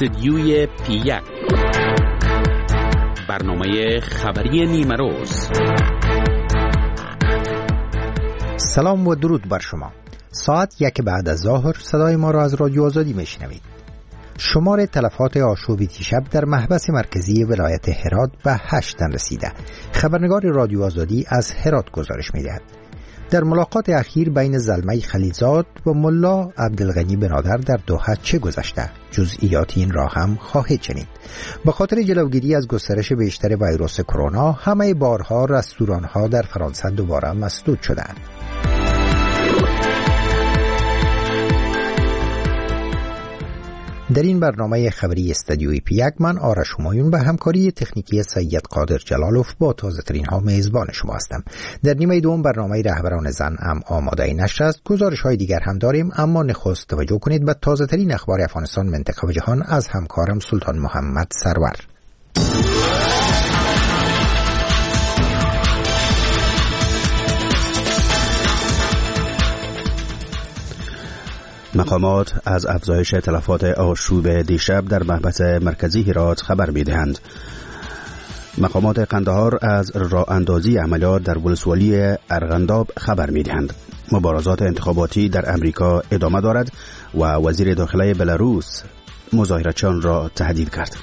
استدیوی پی1، برنامه خبری نیمه روز. سلام و درود بر شما. ساعت 1 بعد از ظهر صدای ما را از رادیو آزادی میشنوید. شمار تلفات آشوب دیشب در محبس مرکزی ولایت هرات به 8 تن رسیده. خبرنگار رادیو آزادی از هرات گزارش می‌دهد. در ملاقات اخیر بین زلمه خلیلزاد و ملا عبدالغنی بنادر در دوحه چه گذشته؟ جزئیات این را هم خواهید شنید. به خاطر جلوگیری از گسترش بیشتر ویروس کرونا، همه بارها رستوران‌ها در فرانسه دوباره مسدود شدند. در این برنامه خبری استدیوی پی1 من آرش همایون به همکاری تکنیکی سید قادر جلالوف با تازه ترین ها میزبان شما هستم. در نیمه دوم برنامه رهبران زن آماده نشر است. گزارش های دیگر هم داریم، اما نخست توجه کنید به تازه ترین اخبار افغانستان، منطقه و جهان از همکارم سلطان محمد سرور. مقامات از افزایش تلفات آشوب دیشب در محبس مرکزی هرات خبر می‌دهند. مقامات قندهار از راه اندازی عملیات در ولسوالی ارغنداب خبر می‌دهند. مبارزات انتخاباتی در امریکا ادامه دارد و وزیر داخله بلاروس مظاهرچیان را تهدید کرد.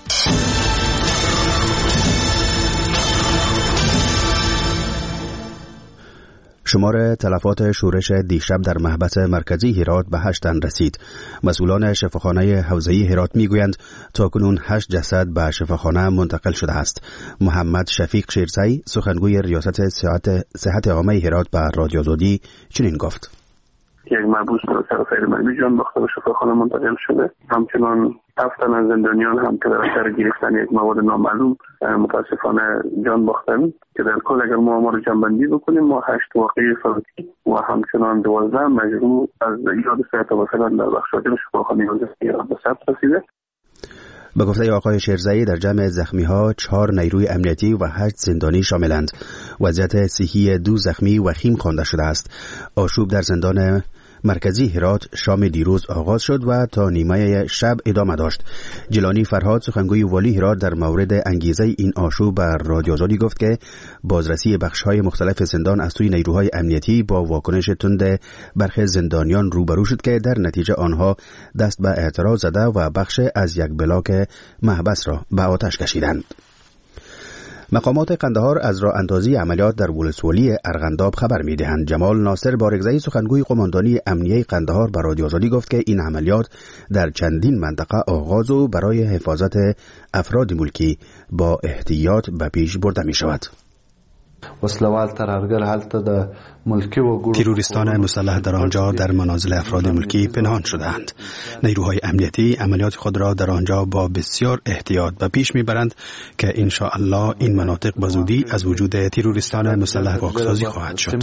شمار تلفات شورش دیشب در محبس مرکزی هرات به 8 تن رسید. مسئولان شفاخانه حوزه‌ای هرات میگویند تاکنون 8 جسد به شفاخانه منتقل شده است. محمد شفیق شیرزی، سخنگوی ریاست صحت عامه هرات، به رادیو آزادی چنین گفت: یک محبوس به طرف علمی جان باخته به شفاخانه منتقل شده. همچنان 7 تن از زندانیان هم که در اثر گرفتن یک مواد نامعلوم متاسفانه جان باختن، که در کل اگر ما آمار جمع‌بندی بکنیم ما 8 واقعه فوتی و همچنان 12 مجروح از ایجاد صحت و فلان در بخش‌های شفاخانه به ثبت رسیده. به گفته آقای شیرزی در جمع زخمی‌ها 4 نیروی امنیتی و 8 زندانی شاملند. وضعیت صحی 2 زخمی وخیم خوانده شده است. آشوب در زندان مرکزی هرات شام دیروز آغاز شد و تا نیمه شب ادامه داشت. جیلانی فرهاد، سخنگوی والی هرات، در مورد انگیزه این آشوب بر رادیو آزادی گفت که بازرسی بخش‌های مختلف زندان از سوی نیروهای امنیتی با واکنش تند برخی زندانیان روبرو شد که در نتیجه آنها دست به اعتراض زده و بخش از یک بلاک محبس را به آتش کشیدند. مقامات قندهار از راه اندازی عملیات در ولسوالی ارغنداب خبر می‌دهند. جمال ناصر بارگزایی، سخنگوی قماندانی امنیه قندهار، به رادیو آزادی گفت که این عملیات در چندین منطقه آغاز و برای حفاظت افراد ملکی با احتیاط به پیش برده می‌شود. تروریستان مسلح در آنجا در منازل افراد ملکی پنهان شدند. نیروهای امنیتی عملیات خود را در آنجا با بسیار احتیاط به پیش میبرند که ان شاء الله این مناطق به زودی از وجود تروریستان مسلح پاکسازی خواهد شد.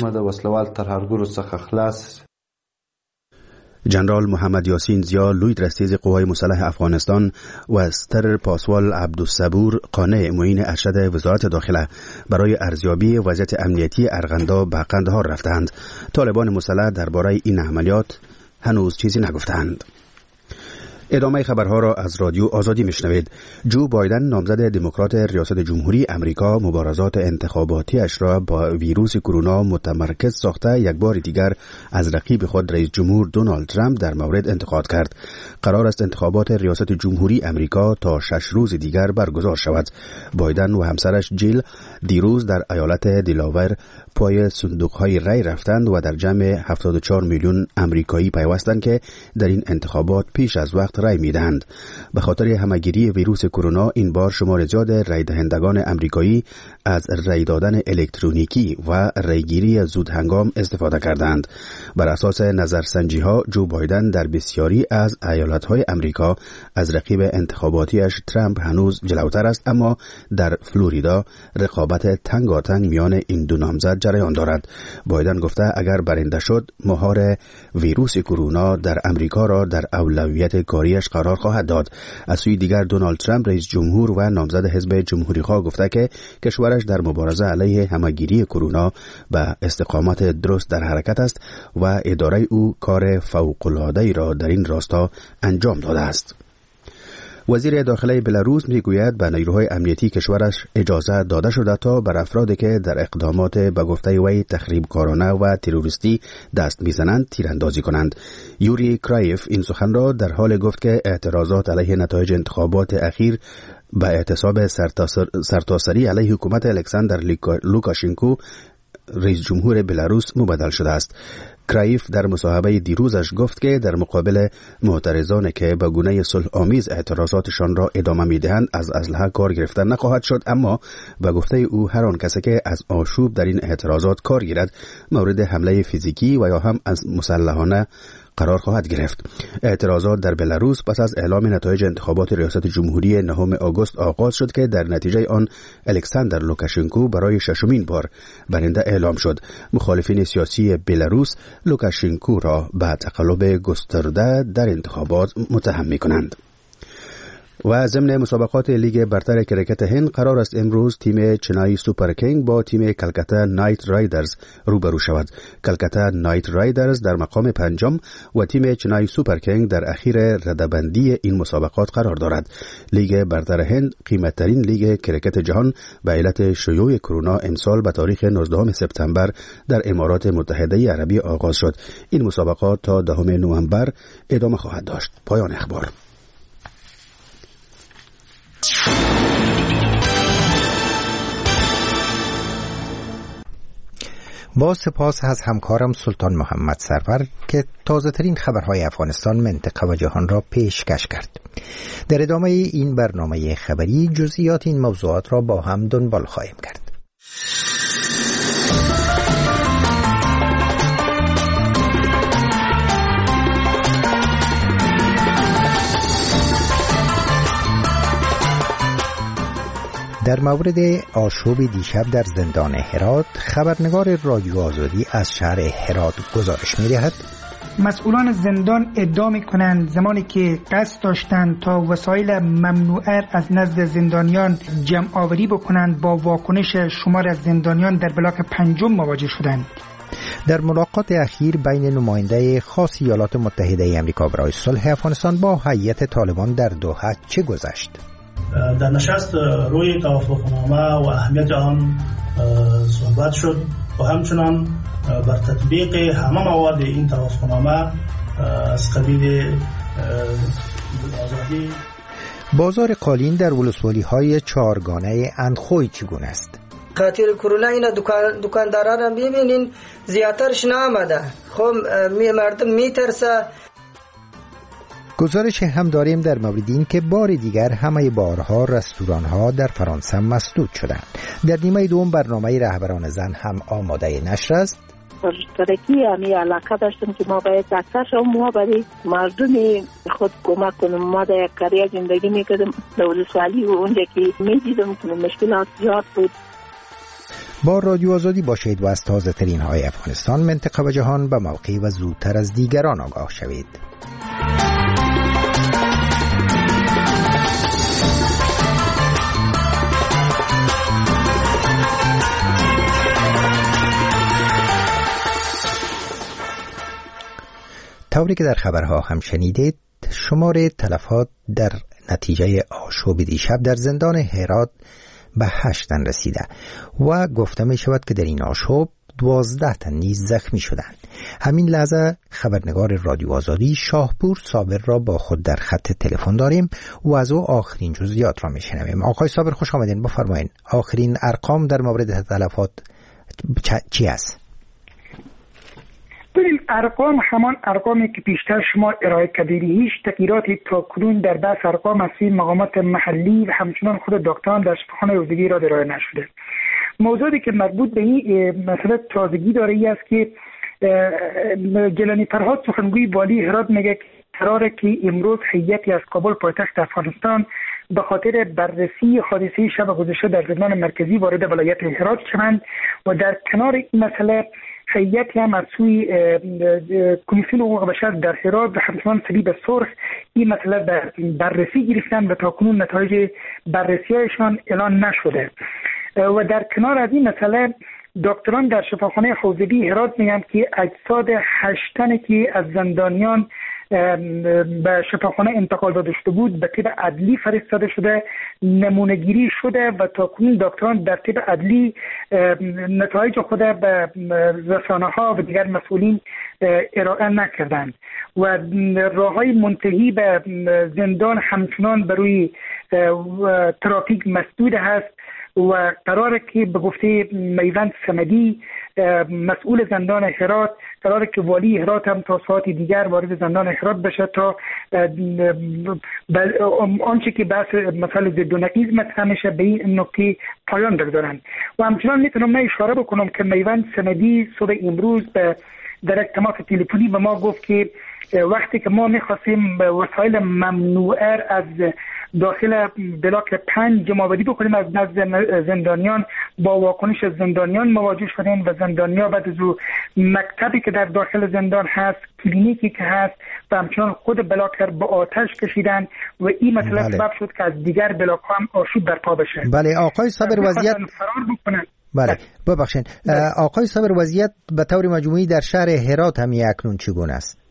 جنرال محمد یاسین زیا، لوی درستیز قوای مسلح افغانستان، و ستر پاسوال عبدالصبور قانع، معین ارشد وزارت داخله، برای ارزیابی وضعیت امنیتی ارغنداب به قندهار رفتند. طالبان مسلح درباره این عملیات هنوز چیزی نگفتند. ادامه خبرها را از رادیو آزادی میشنوید. جو بایدن، نامزد دموکرات ریاست جمهوری امریکا، مبارزات انتخاباتیش را با ویروس کرونا متمرکز ساخته یک بار دیگر از رقیب خود رئیس جمهور دونالد ترامپ در مورد انتقاد کرد. قرار است انتخابات ریاست جمهوری امریکا تا 6 روز دیگر برگزار شود. بایدن و همسرش جیل دیروز در ایالت دلاور پای صندوق‌های رای رفتند و در جمع 74 میلیون امریکایی پیوستند که در این انتخابات پیش از وقت رای میدهند. به خاطر همه‌گیری ویروس کرونا این بار شمار زیاد رای دهندگان امریکایی از رای دادن الکترونیکی و رایگیری زود هنگام استفاده کردند. بر اساس نظرسنجی‌ها جو بایدن در بسیاری از ایالت‌های امریکا از رقیب انتخاباتیش ترامپ هنوز جلوتر است، اما در فلوریدا رقابت تنگاتنگ میان این دو نامزد جریان دارد. بایدن گفته اگر برنده شد مهار ویروس کرونا در امریکا را در اولویت کاریش قرار خواهد داد. از سوی دیگر دونالد ترامپ رئیس جمهور و نامزد حزب جمهوری‌خواه گفته که کشورش در مبارزه علیه همه‌گیری کرونا به استقامت درست در حرکت است و اداره او کار فوق‌العاده‌ای را در این راستا انجام داده است. وزیر داخله بلاروس میگوید به نیروهای امنیتی کشورش اجازه داده شده تا بر افرادی که در اقدامات به گفته وی تخریبکارانه و تروریستی دست میزنند تیراندازی کنند. یوری کرایف این سخن را در حال گفت که اعتراضات علیه نتایج انتخابات اخیر به اعتصاب سرتاسری علیه حکومت الکساندر لوکاشنکو رئیس جمهور بلاروس مبادل شده است. کرایف در مصاحبه دیروزش گفت که در مقابل معترضانی که به گونه صلح آمیز اعتراضاتشان را ادامه میدهند از اسلحه کار گرفتن نخواهد شد، اما به گفته او هر آن کسی که از آشوب در این اعتراضات کار گیرد مورد حمله فیزیکی و یا هم از مسلحانه قرار خواهد گرفت. اعتراضات در بلاروس پس از اعلام نتایج انتخابات ریاست جمهوری 9 آگوست آغاز شد که در نتیجه آن الکساندر لوکاشنکو برای ششمین بار برنده اعلام شد. مخالفین سیاسی بلاروس لوکاشنکو را به تقلب گسترده در انتخابات متهم می‌کنند. و ضمن مسابقات لیگ برتر کرکت هند قرار است امروز تیم چنای سوپر کینگ با تیم کلکتا نایت رایدرز روبرو شود. کلکتا نایت رایدرز در مقام پنجم و تیم چنای سوپر کینگ در اخیر رده‌بندی این مسابقات قرار دارد. لیگ برتر هند قیمت‌ترین لیگ کرکت جهان به علت شیوع کرونا امسال به تاریخ 19 سپتامبر در امارات متحده عربی آغاز شد. این مسابقات تا 10 نوامبر ادامه خواهد داشت. پایان اخبار. با سپاس از همکارم سلطان محمد سرور که تازه ترین خبرهای افغانستان، منطقه و جهان را پیشکش کرد. در ادامه این برنامه خبری جزئیات این موضوعات را با هم دنبال خواهیم کرد. در مورد آشوب دیشب در زندان هرات، خبرنگار رادیو آزادی از شهر هرات گزارش می‌دهد. مسئولان زندان ادعا می‌کنند زمانی که قصد داشتند تا وسایل ممنوعه از نزد زندانیان جمع آوری بکنند، با واکنش شمار از زندانیان در بلاک 5 مواجه شدند. در ملاقات اخیر بین نماینده خاص ایالات متحده آمریکا برای صلح افغانستان با هیئت طالبان در دوحه چه گذشت؟ در نشست روی توافقنامه و اهمیت آن صحبت شد و همچنان بر تطبیق همه مواد این توافقنامه از قبیل آزادی. بازار قالین در ولسوالی‌های چهارگانه اندخوی چگونه است؟ خاطر کرونا اینا دکانداران را ببینین زیادترش نآمده. خب مردم میترسه. گزارش هم داریم در مورد این که بار دیگر همه بارها، رستوران‌ها در فرانسه مسدود شدند. در نیمه دوم برنامه رهبران زن هم آماده نشر است. ترکی همی علاقه داشتم که ما باید اکثر ما برای مردم خود کمک کنیم. ما در قریه زندگی میکردم در ولسوالی و اونجا که میدیدم که مشکلات زیاد بود. با رادیو آزادی باشید و از تازه ترین های افغانستان، منطقه و جهان به موقع و زودتر از دیگران آگاه شوید. طوری که در خبرها هم شنیدید، شمار تلفات در نتیجه آشوب دیشب در زندان هرات به 8 تن رسیده و گفته می شود که در این آشوب 12 تن نیز زخمی شدند. همین لحظه خبرنگار رادیو آزادی شاهپور صابر را با خود در خط تلفن داریم و از او آخرین جزئیات را می شنویم. آقای صابر خوش آمدین. بفرمایید آخرین ارقام در مورد تلفات چی است؟ این ارقام همان ارقامی که پیشتر شما ارائه کردید. هیچ تغییراتی تا کنون در بحث ارقام از مقامات محلی و همچنان خود دکتران در شفاخانه عضوی را ارائه نشده. موضوعی که مربوط به این مسئله تازگی داره ای است که جلانی فرهاد سخنگوی والی هرات میگه قراره که امروز هیئتی از کابل پایتخت افغانستان به خاطر بررسی حادثه شب گذشته در زندان مرکزی وارد ولایت هرات شوند و در کنار این مسئله هیئتی هم از سوی کمیسیون حقوق بشر در هرات و همچنان صلیب سرخ این مسئله در بررسی گرفتن و تاکنون نتایج بررسی‌هایشان اعلان نشده. و در کنار از این مسئله دکتران در شفاخانه حوزوی هرات میگن که اجساد 8 تنی که از زندانیان به شفاخانه انتقال داده شده بود به طب عدلی فرستاده شده، نمونه گیری شده و تا کنون دکتران در طب عدلی نتایج خود به رسانه‌ها و دیگر مسئولین ارائه نکردند و راه‌های منتهی به زندان همچنان بر روی ترافیک مسدود هست و قراره که به گفته میوند صمدی مسئول زندان هرات قراره که والی هرات هم تا ساعت دیگر وارد زندان هرات بشه تا آنچه که بحث مسئله ضد و نقیض مطرح میشه به این نکته پایان بگذارن. و همچنان میتونم من اشاره بکنم که میوند صمدی صبح امروز در یک تماس تلفنی به ما گفت که وقتی که ما میخواستیم وسایل ممنوعه از داخل بلاک 5 جمع‌آوری بکنیم از نزد زندانیان، با واکنش زندانیان مواجه شدیم و زندانیان بعد از مکتبی که در داخل زندان هست، کلینیکی که هست و همچنان خود بلاک را به آتش کشیدن و این مسئله سبب شد که از دیگر بلاک ها هم آشوب برپا بشه. بله آقای صابر وضعیت فرار بکنن. بله ببخشید آقای صابر وضعیت به طور مجموعی در شهر هرات هم اکنون چگونه است؟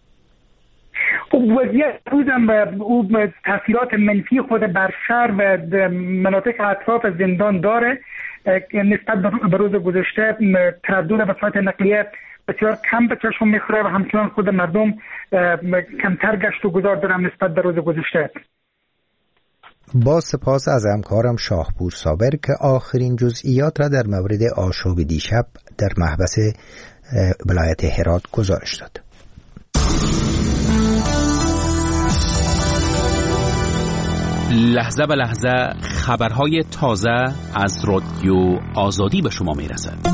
وضعیت روزم او تاثیرات منفی خود بر شهر و مناطق اطراف زندان داره. نسبت به روز گذشته تردد وسایل نقلیه بسیار کم به چشم میخوره و همچنان خود مردم کمتر گشت و گذار دارن نسبت به روز گذشته. با سپاس از همکارم شاهپور صابر که آخرین جزئیات را در مورد آشوب دیشب در محبس ولایت هرات گزارش داد. لحظه به لحظه خبرهای تازه از رادیو آزادی به شما میرسد.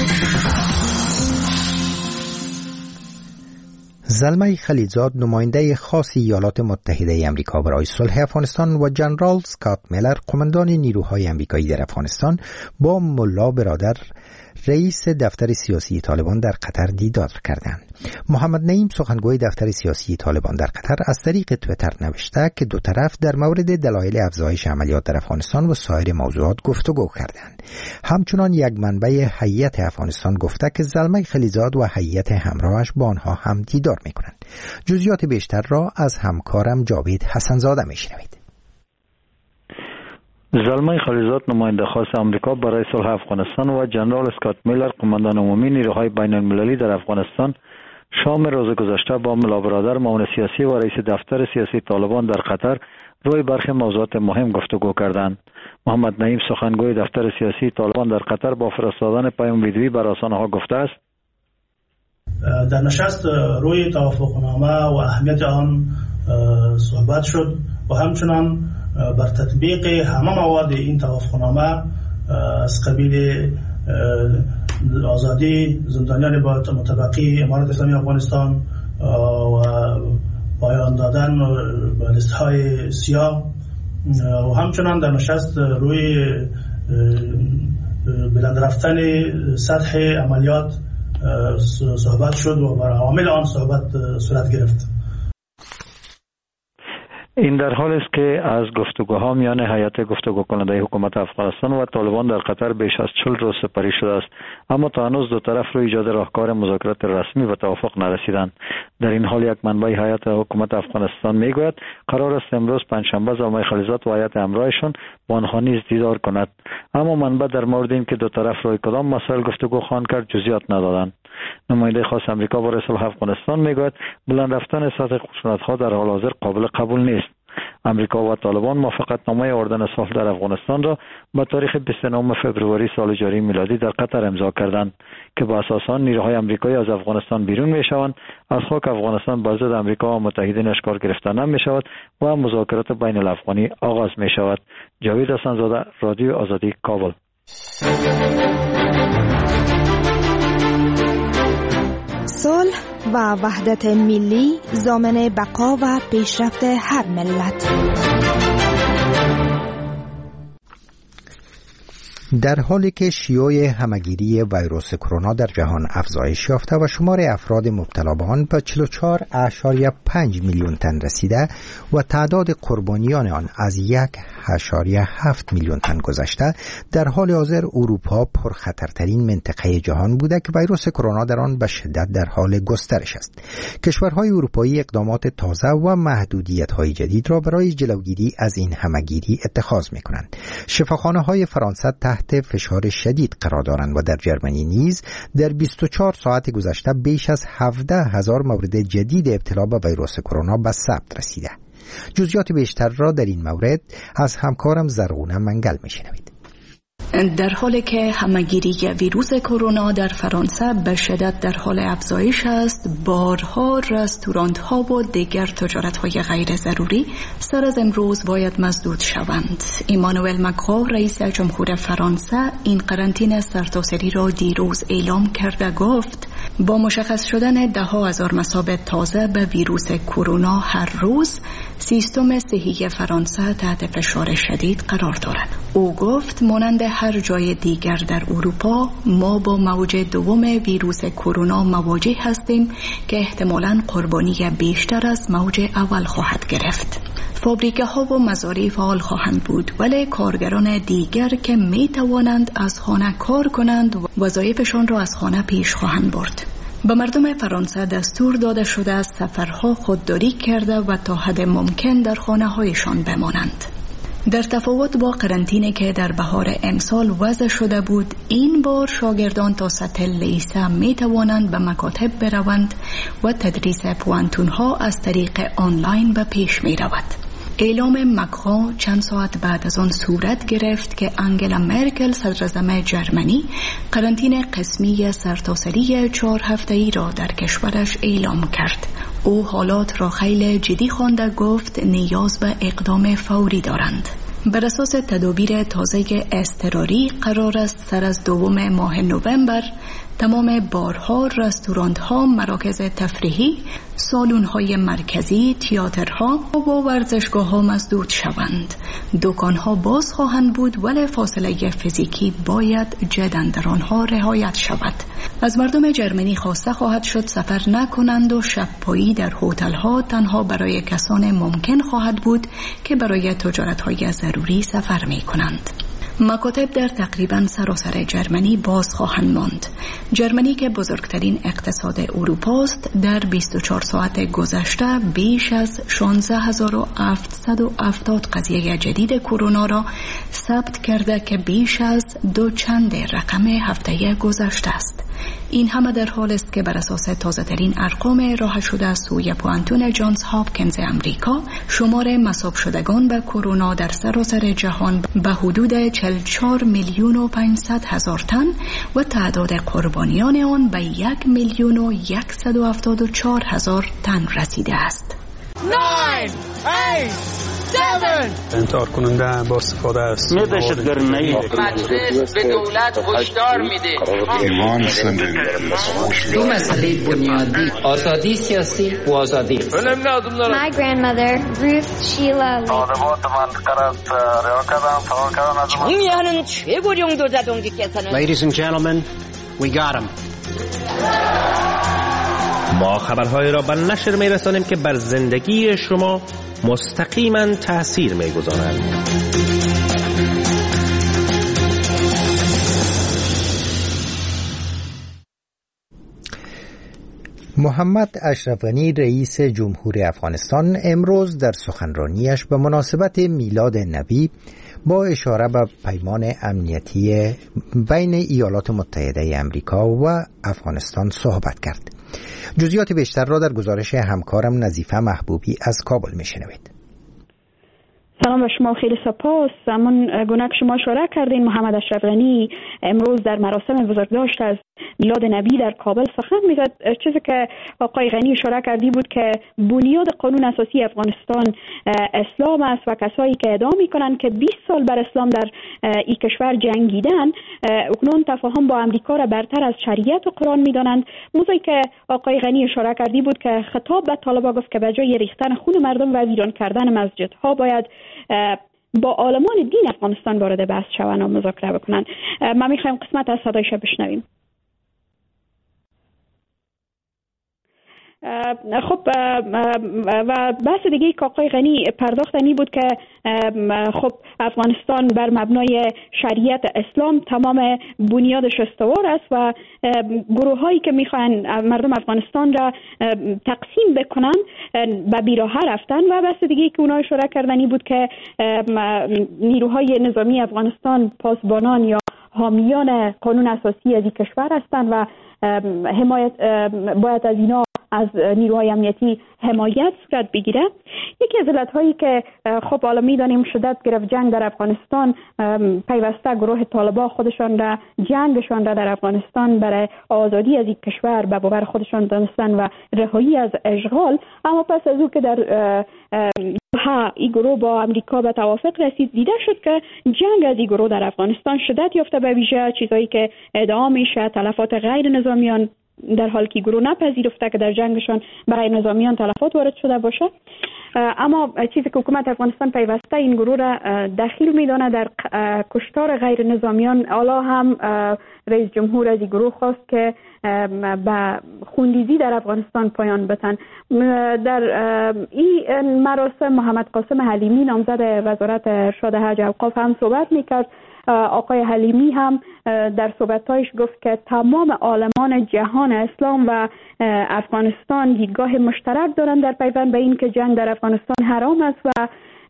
زلمه خلیلزاد نماینده خاص ایالات متحده آمریکا برای صلح افغانستان و جنرال اسکات میلر قماندان نیروهای آمریکایی در افغانستان با ملا برادر رئیس دفتر سیاسی طالبان در قطر دیدار کردند. محمد نعیم سخنگوی دفتر سیاسی طالبان در قطر از طریق توییتر نوشته که دو طرف در مورد دلایل افزایش عملیات در افغانستان و سایر موضوعات گفتگو کردند. همچنان یک منبع هیئت افغانستان گفته که زلمه خلیلزاد و هیئت همراهش با آنها هم دیدار می‌کنند. جزئیات بیشتر را از همکارم جاوید حسنزاده می‌شنوید. زلمه خلیلزاد نماینده خاص آمریکا برای صلح افغانستان و جنرال اسکات میلر قماندان عمومی نیروهای بین المللی در افغانستان شام روز گذشته با ملا برادر معاون سیاسی و رئیس دفتر سیاسی طالبان در قطر روی برخی موضوعات مهم گفتگو کردند. محمد نعیم سخنگوی دفتر سیاسی طالبان در قطر با فرستادن پیام ویدیویی بر رسانه‌ها گفته است: در نشست روی توافقنامه و اهمیت آن صحبت شد و همچنان بر تطبیق همه مواد این توافقنامه از قبیل آزادی زندانیان با متبقی امارات اسلامی افغانستان و پایان دادن به لیست‌های سیاه و همچنان در نشست روی بلند رفتن سطح عملیات صحبت شد و بر عوامل آن صحبت صورت گرفت. این در حال است که از گفتگوها میان هیئت گفتگو کننده حکومت افغانستان و طالبان در قطر بیش از 40 روز سپری شده است، اما تا هنوز دو طرف روی ایجاد راهکار مذاکرات رسمی و توافق نرسیدند. در این حال یک منبع هیئت حکومت افغانستان میگوید قرار است امروز پنجشنبه زلمه خلیلزاد و هیئت همراهشان با آنها نیز دیدار کند، اما منبع در مورد اینکه دو طرف روی کدام مسائل گفتگو خواهند کرد جزئیات ندادند. نماینده خاص آمریکا برای صلح افغانستان میگوید بلند رفتن سطح خشونت‌ها در حال حاضر قابل قبول نیست. امریکا و طالبان موافقتنامه آوردن صلح در افغانستان را با تاریخ 29 فوریه سال جاری میلادی در قطر امضا کردند که با اساس آن نیروهای آمریکایی از افغانستان بیرون میشوند، از خاک افغانستان با ضد آمریکا و متحدینش کار گرفته نمیشود و مذاکرات بین الافغانی آغاز میشود. جاوید حسنزاده، رادیو آزادی، کابل. صلح و وحدت ملی ضامن بقا و پیشرفت هر ملت. در حالی که شیوع همهگیری ویروس کرونا در جهان افزایش یافته و شمار افراد مبتلا به آن به 44.5 میلیون تن رسیده و تعداد قربانیان آن از 1.7 میلیون تن گذشته، در حال حاضر اروپا پرخطرترین منطقه جهان بوده که ویروس کرونا در آن به شدت در حال گسترش است. کشورهای اروپایی اقدامات تازه و محدودیت‌های جدید را برای جلوگیری از این همهگیری اتخاذ می‌کنند. شفاخانه‌های فرانسه تحت فشار شدید قرار دارند و در جرمنی نیز در 24 ساعت گذشته بیش از 17,000 مورد جدید ابتلا به ویروس کرونا به ثبت رسیده. جزئیات بیشتر را در این مورد از همکارم زرغونه منگل میشنوید. در حالی که همهگیری ویروس کرونا در فرانسه به شدت در حال افزایش است، بارها رستوران‌ها و دیگر تجارت‌های غیر ضروری سر از امروز باید مسدود شوند. ایمانوئل ماکرون رئیس جمهور فرانسه این قرنطینه سرتاسری را دیروز اعلام کرده گفت با مشخص شدن 10,000 مصاب تازه به ویروس کرونا هر روز، سیستم صحی فرانسه تحت فشار شدید قرار دارد. او گفت مانند هر جای دیگر در اروپا ما با موج دوم ویروس کرونا مواجه هستیم که احتمالاً قربانی بیشتر از موج اول خواهد گرفت. فابریکه ها و مزارع فعال خواهند بود، ولی کارگران دیگر که می توانند از خانه کار کنند وظایفشان را از خانه پیش خواهند برد. به مردم فرانسه دستور داده شده از سفرها خودداری کرده و تا حد ممکن در خانه هایشان بمانند. در تفاوت با قرنطینه که در بهار امسال وضع شده بود، این بار شاگردان تا سطح لیسه می توانند به مکاتب بروند و تدریس پوانتون ها از طریق آنلاین به پیش می رود. اعلام ماکرون چند ساعت بعد از آن صورت گرفت که آنگلا مرکل صدراعظم جرمنی قرنطینه قسمی سرتاسری 4 هفته‌ای را در کشورش اعلام کرد. او حالات را خیلی جدی خوانده گفت نیاز به اقدام فوری دارند. بر اساس تدابیر تازه اضطراری قرار است سر از 2 ماه نوامبر تمام بارها، رستوران‌ها، مراکز تفریحی، سالن‌های مرکزی، تئاترها و ورزشگاه‌ها مسدود شوند. دکان‌ها باز خواهند بود ولی فاصله فیزیکی باید جداً در آنها رعایت شود. از مردم جرمنی خواسته خواهد شد سفر نکنند و شب‌پایی در هتل‌ها تنها برای کسان ممکن خواهد بود که برای تجارت‌های ضروری سفر می‌کنند. مکاتب در تقریباً سراسر جرمنی باز خواهند ماند. جرمنی که بزرگترین اقتصاد اروپا است، در 24 ساعت گذشته بیش از 16,770 قضیه جدید کرونا را ثبت کرده که بیش از 2 رقم هفته گذشته است. این همه در حال است که بر اساس تازه‌ترین ارقام راه شده از سوی پوانتون جانز هاپکینز امریکا، شمار مصاب شدگان به کرونا در سراسر جهان به حدود 44,500,000 تن و تعداد قربانیان آن به 1,174,000 تن رسیده است. 9, 8, 7 انتحار کننده با استفاده است. مجلس به دولت هشدار میده. دو مسئله بنیادی، آزادی سیاسی و آزادی. My grandmother, Ruth Sheila Lee. 정의하는 최고령 도자동지께서는 Ladies and gentlemen, we got him. ما خبرهای را به نشر می‌رسانیم که بر زندگی شما مستقیما تأثیر می‌گذارند. محمد اشرف غنی رئیس جمهور افغانستان امروز در سخنرانیش به مناسبت میلاد نبی با اشاره به پیمان امنیتی بین ایالات متحده آمریکا و افغانستان صحبت کرد. جزئیات بیشتر را در گزارش همکارم نظیفه محبوبی از کابل میشنوید. سلام به شما، خیلی سپاس. همون گونه که شما اشاره کردین، محمد اشرف غنی امروز در مراسم بزرگداشت از میلاد نبی در کابل سخن میزد. چیزی که آقای غنی اشاره کردی بود که بنیاد قانون اساسی افغانستان اسلام است و کسایی که ادعا میکنن که 20 سال بر اسلام در این کشور جنگیدن اکنون تفاهم با امریکا را برتر از شریعت و قرآن میدانند. موضوعی که آقای غنی اشاره کردی بود که خطاب به طالبان گفت که به جای ریختن خون مردم و ویران کردن مسجدها باید با عالمان دین افغانستان وارد بحث شوند و مذاکره بکنن. ما میخوایم قسمت از صدایش بشنویم. خب و بحث دیگه که آقای غنی پرداختنی بود که خب افغانستان بر مبنای شریعت اسلام تمام بنیادش استوار است و گروه هایی که میخوان مردم افغانستان را تقسیم بکنن به بیراه رفتن و بحث دیگه که اونها اشاره کردنی بود که نیروهای نظامی افغانستان پاسبانان یا حامیان قانون اساسی از این کشور هستند و حمایت باید از اینا از نیروهای امنیتی حمایت صورت بگیره. یکی از علتهایی که خب حالا میدانیم شدت گرفت جنگ در افغانستان، پیوسته گروه طالبان خودشان را جنگشان را در افغانستان برای آزادی از این کشور به باور خودشان دانستن و رهایی از اشغال، اما پس از او که در این گروه با امریکا به توافق رسید دیده شد که جنگ از این گروه در افغانستان شدت یافته، به ویژه چیزایی که ادعا میشه تلفات غیر نظامیان، در حالی که گروه نپذیرفته که در جنگشان برای نظامیان تلفات وارد شده باشه. اما چیزی که حکومت افغانستان پیوسته این گروه را دخیل میدانه در کشتار غیر نظامیان. حالا هم رئیس جمهور از این گروه خواست که به خونریزی در افغانستان پایان بتن. در این مراسم محمد قاسم حلیمی نامزد وزارت ارشاد حج و اوقاف هم صحبت میکرد. آقای حلیمی هم در صحبتایش گفت که تمام عالمان جهان اسلام و افغانستان دیدگاه مشترک دارند در پیوند به این که جنگ در افغانستان حرام است و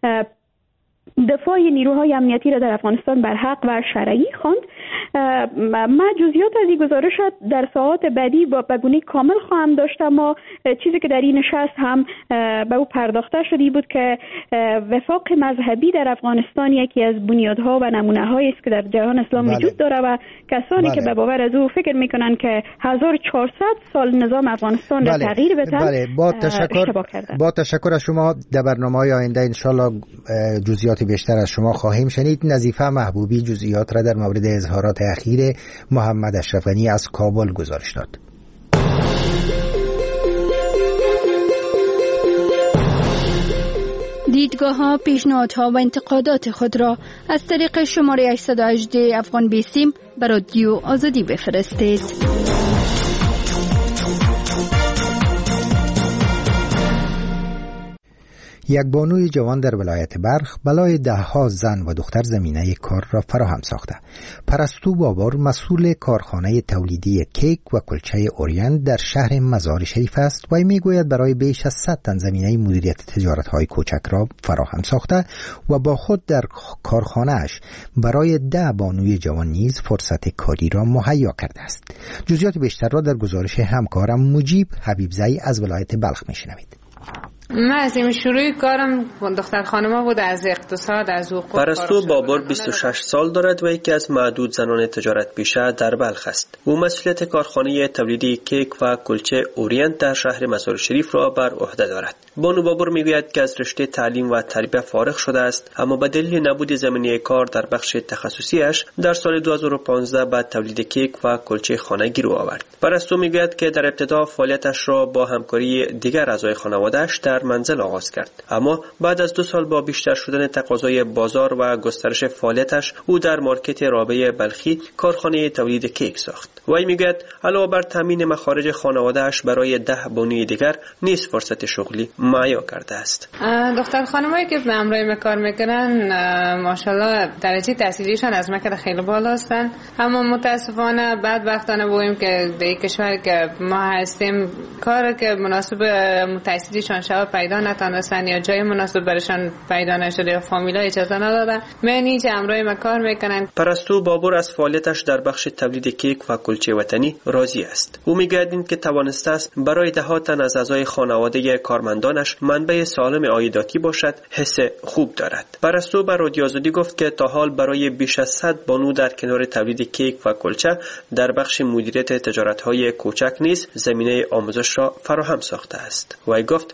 دفاع نیروهای امنیتی را در افغانستان بر حق و شرعی خواند. من جزئیات از این گزارش در ساعات بعدی به گونه کامل خواهم داشت، اما چیزی که در این نشست هم به او پرداخته شدی بود که وفاق مذهبی در افغانستان یکی از بنیادها و نمونه‌هایی است که در جهان اسلام وجود داره و کسانی که به باور از او فکر میکنن که 1400 سال نظام افغانستان را تغییر بدن با تشکر از شما. در برنامه‌های آینده ان شاءالله جزئیات بیشتر از شما خواهیم شنید. نظیفه محبوبی جزئیات را در مورد اظهارات اخیر محمد اشرف غنی از کابل گزارش داد. دیدگاه‌ها، پیشنهادها و انتقادات خود را از طریق شماره 818 افغان بیسیم به رادیو آزادی بفرستید. یک بانوی جوان در ولایت بلخ بلای دهها زن و دختر زمینه کار را فراهم ساخته. پرستو بابر مسئول کارخانه تولیدی کیک و کلچه اورینت در شهر مزار شریف است و میگوید برای بیش از 100 تن زمینه مدیریت تجارت‌های کوچک را فراهم ساخته و با خود در کارخانه‌اش برای 10 بانوی جوان نیز فرصت کاری را مهیا کرده است. جزئیات بیشتر را در گزارش همکارم مجیب حبیبزئی از ولایت بلخ میشنوید. من از این شروع کارم دختر خانما بود، از اقتصاد، از حقوق. پرستو بابر 26 سال دارد و یکی از معدود زنان تجارت پیشه در بلخ است. او مسئولیت کارخانه تولیدی کیک و کلچه اورینت در شهر مزار شریف را بر عهده دارد. بانو بابر میگوید که از رشته تعلیم و تربیت فارغ شده است، اما به دلیل نبود زمینه کار در بخش تخصصیش در سال 2015 به تولید کیک و کلچه خانگی رو آورد. پرستو میگوید که در ابتدا فعالیتش را با همکاری دیگر اعضای خانواده‌اش در منزل آغاز کرد، اما بعد از 2 سال با بیشتر شدن تقاضای بازار و گسترش فعالیتش او در مارکت رابعه بلخی کارخانه تولید کیک ساخت. وی میگوید علاوه بر تامین مخارج خانواده‌اش برای 10 بانوی دیگر نیز فرصت شغلی مهیا کرده است. دختر خانمایی که به همراه کار میکنن ماشاءالله درجه تحصیلیشان از مکر خیلی بالا هستن، اما متاسفانه بعد وقتانه بویم که در کشور که ما هستیم کار که مناسب تحصیلیشان شب پیدا نتونستن یا جای مناسب برشان پیدا نشده یا فامیلا اجازه ندادن، من که همراه ما کار میکنن. پرستو بابر از فعالیتش در بخش تولید کیک و کلچه وطنی راضی است. او میگوید که توانسته است برای 10 تن از اعضای خانواده کارمندانش منبع سالم عایداتی باشد، حس خوب دارد. پرستو به رادیو آزادی گفت که تا حال برای بیش از 100 بانو در کنار تولید کیک و کلچه در بخش مدیریت تجارت‌های کوچک نیز زمینه آموزش را فراهم ساخته است. وی گفت خوشحال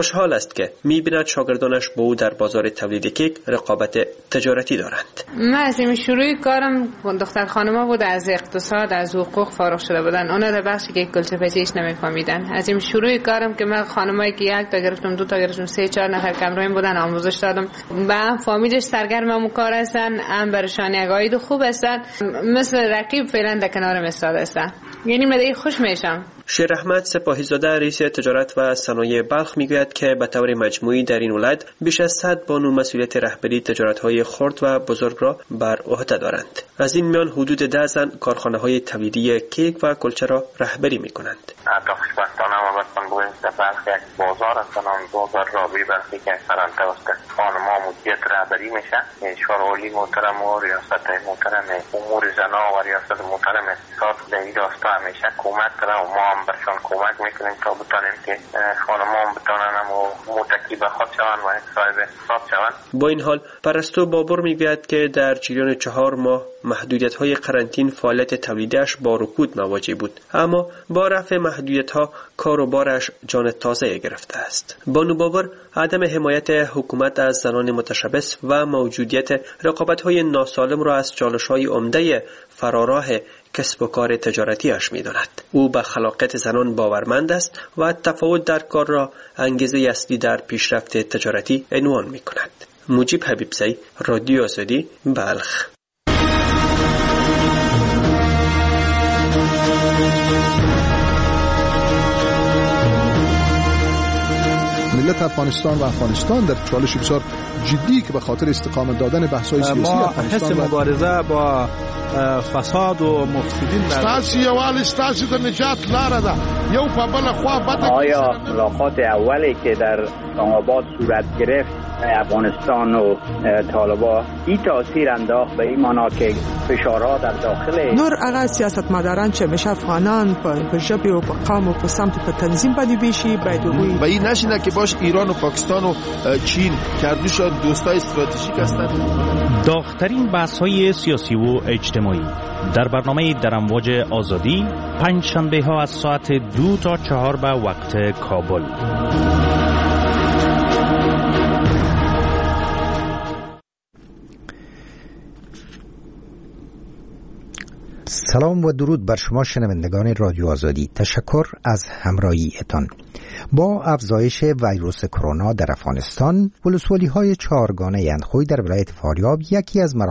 خوشحال است که می‌بیند شاگردانش با او در بازار تولید کیک رقابت تجارتی دارند. من از این شروع کارم دختر خانما بود، از اقتصاد از حقوق فارغ شده بودن، اونا در بخش کیک کلچه پزیش نمی‌فهمیدن. از این شروع کارم که من خانمایی که 1 تا گرفتم 2 تا گرفتم 3 4 نفر کمرای بودن آموزش دادم، با هم فامیلش سرگرم هم کار هستن، هم برشان یگاید خوب هستن، مثل رقیب فعلا در کنار استاد هستن، یعنی من خوش میشم. شیر احمد سپاهیزاده رئیس تجارت و صنایع بلخ میگوید که به طور مجموعی در این ولایت بیش از 100 بانو مسئولیت رهبری تجارت‌های خرد و بزرگ را بر عهده دارند. از این میان حدود 10 زن کارخانه‌های تولیدی کیک و کلچه را رهبری می‌کنند. حتی خوشبختانه ما بستن بویم در بلخ یک بازار هستن، بازار رابی بلخی که اکثرا توسط خانم‌ها مدیریت رهبری میشه. شورای محترم و ریاست محترم امور زنا و ریاست محترم اقتصاد در این راستا همیشه کمک کرده و ما هم برشان کمک میکنیم تا بتانیم که خانم‌ها بتانن و متکی به خود شوند و صاحب اقتصاد شوند. با این حال پرستو بابور میگوید که در جریان 4 ماه محدودیت‌های قرنطین فعالیت تولیدش با رکود مواجه بود، اما با رفع محدودیت‌ها کار و بارش جان تازه گرفته است. بانو بابر عدم حمایت حکومت از زنان متشبث و موجودیت رقابت‌های ناسالم را از چالش‌های عمده فراراه کسب و کار تجارتیش می‌داند. او به خلاقیت زنان باورمند است و تفاوت در کار را انگیزه اصلی در پیشرفت تجارتی عنوان می‌کند. مجیب حبیبزی، رادیو آزادی، بلخ. ملت افغانستان و افغانستان در چالش بسیار جدی که به خاطر استقامت دادن بحث‌های سیاسی افغانستان حس مبارزه با فساد و مفسدین ستاسي یوال ستاسي د نجات لاره ده یو په بل خوا بده. آیا ملاقات اولی که در اسلام‌آباد صورت گرفت افغانستان و طالبان این تاثیر انداخت به این معنا که فشارها در داخل نور هغه سیاستمداران چې همیشه افغانان په ژبې او په قوم او په سمت په تنظیم باندې بیشي باید وګوري و این نشینه که باش ایران و پاکستان و چین کردوشان دوستای استراتژیک هستند. داغ‌ترین بحث‌های سیاسی و اجتماعی در برنامه در امواج آزادی پنج شنبه ها از ساعت 2 تا 4 به وقت کابل. سلام و درود بر شما شنوندگان رادیو آزادی. تشکر از همراهیتان. با افزایش ویروس کرونا در افغانستان، ولسوالی‌های چهارگانه اندخوی در ولایت فاریاب یکی از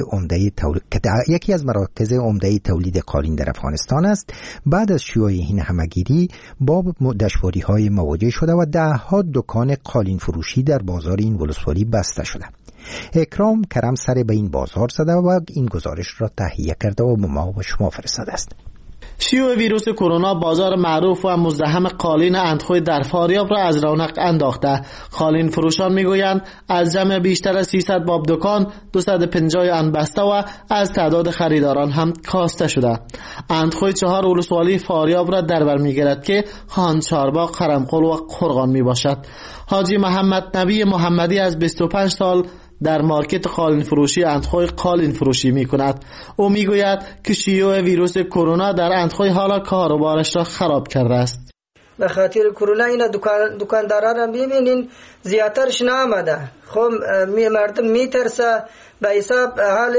مراکز عمده تولید قالین در افغانستان است. بعد از شیوع این همگیری با دشواری‌های مواجه شده و ده‌ها دکان قالین فروشی در بازار این ولسوالی بسته شده. اکرام کرم سر به این بازار زده و این گزارش را تهیه کرده و به ما و شما فرستاده است. شیوع ویروس کرونا بازار معروف و مزدحم قالین اندخوی در فاریاب را از رونق انداخته. قالین فروشان میگویند از جمع بیشتر از 300 باب دکان 250 آن بسته و از تعداد خریداران هم کاسته شده. اندخوی 4 ولسوالی فاریاب را در بر میگیرد که خان چارباغ، خرمقل و قرغان می باشد. حاجی محمد نبی محمدی از 25 سال در مارکت قالین فروشی اندخوی قالین فروشی می کند. او می گوید که شیوع ویروس کرونا در اندخوی حالا کاروبارش را خراب کرده است. به خاطر کرونا اینا دکاندارا را ببینین زیاترش نامده. خب مردم میترسه به حساب حال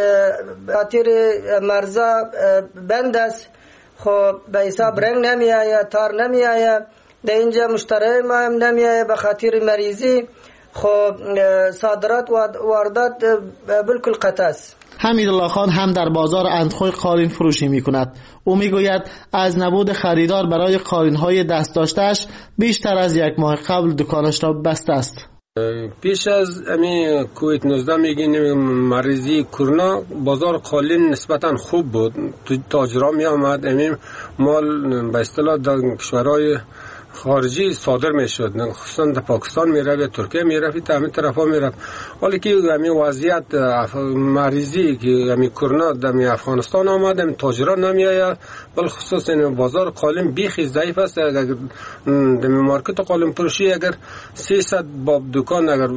خاطر مرزا بند است. خب به حساب رنگ نمی آید، تار نمی آید، در اینجا مشتری ما هم نمی آید به خاطر مریضی. خب صادرات و واردات بالکل قطع است. حمیدالله خان هم در بازار اندخوی قالین فروشی می کند. او می گوید از نبود خریدار برای قالین های دست داشتهش بیشتر از 1 ماه قبل دکانش را بسته است. پیش از امی کووید 19 میگین مریضی کرونا بازار قالین نسبتا خوب بود. تاجرها می آمد امی مال به اصطلاح در کشورهای خارجی صادر میشد، خصوصا در پاکستان میره و ترکیه میره تا همین طرفا میره. ولی که همین وضعیت مریضی که همین کرونا در افغانستان آمد، همین تاجران نمیآید، بل خصوصا این بازار قالین بیخی ضعیف است. اگر در مارکت قالین فروشی اگر 300 باب دکان اگر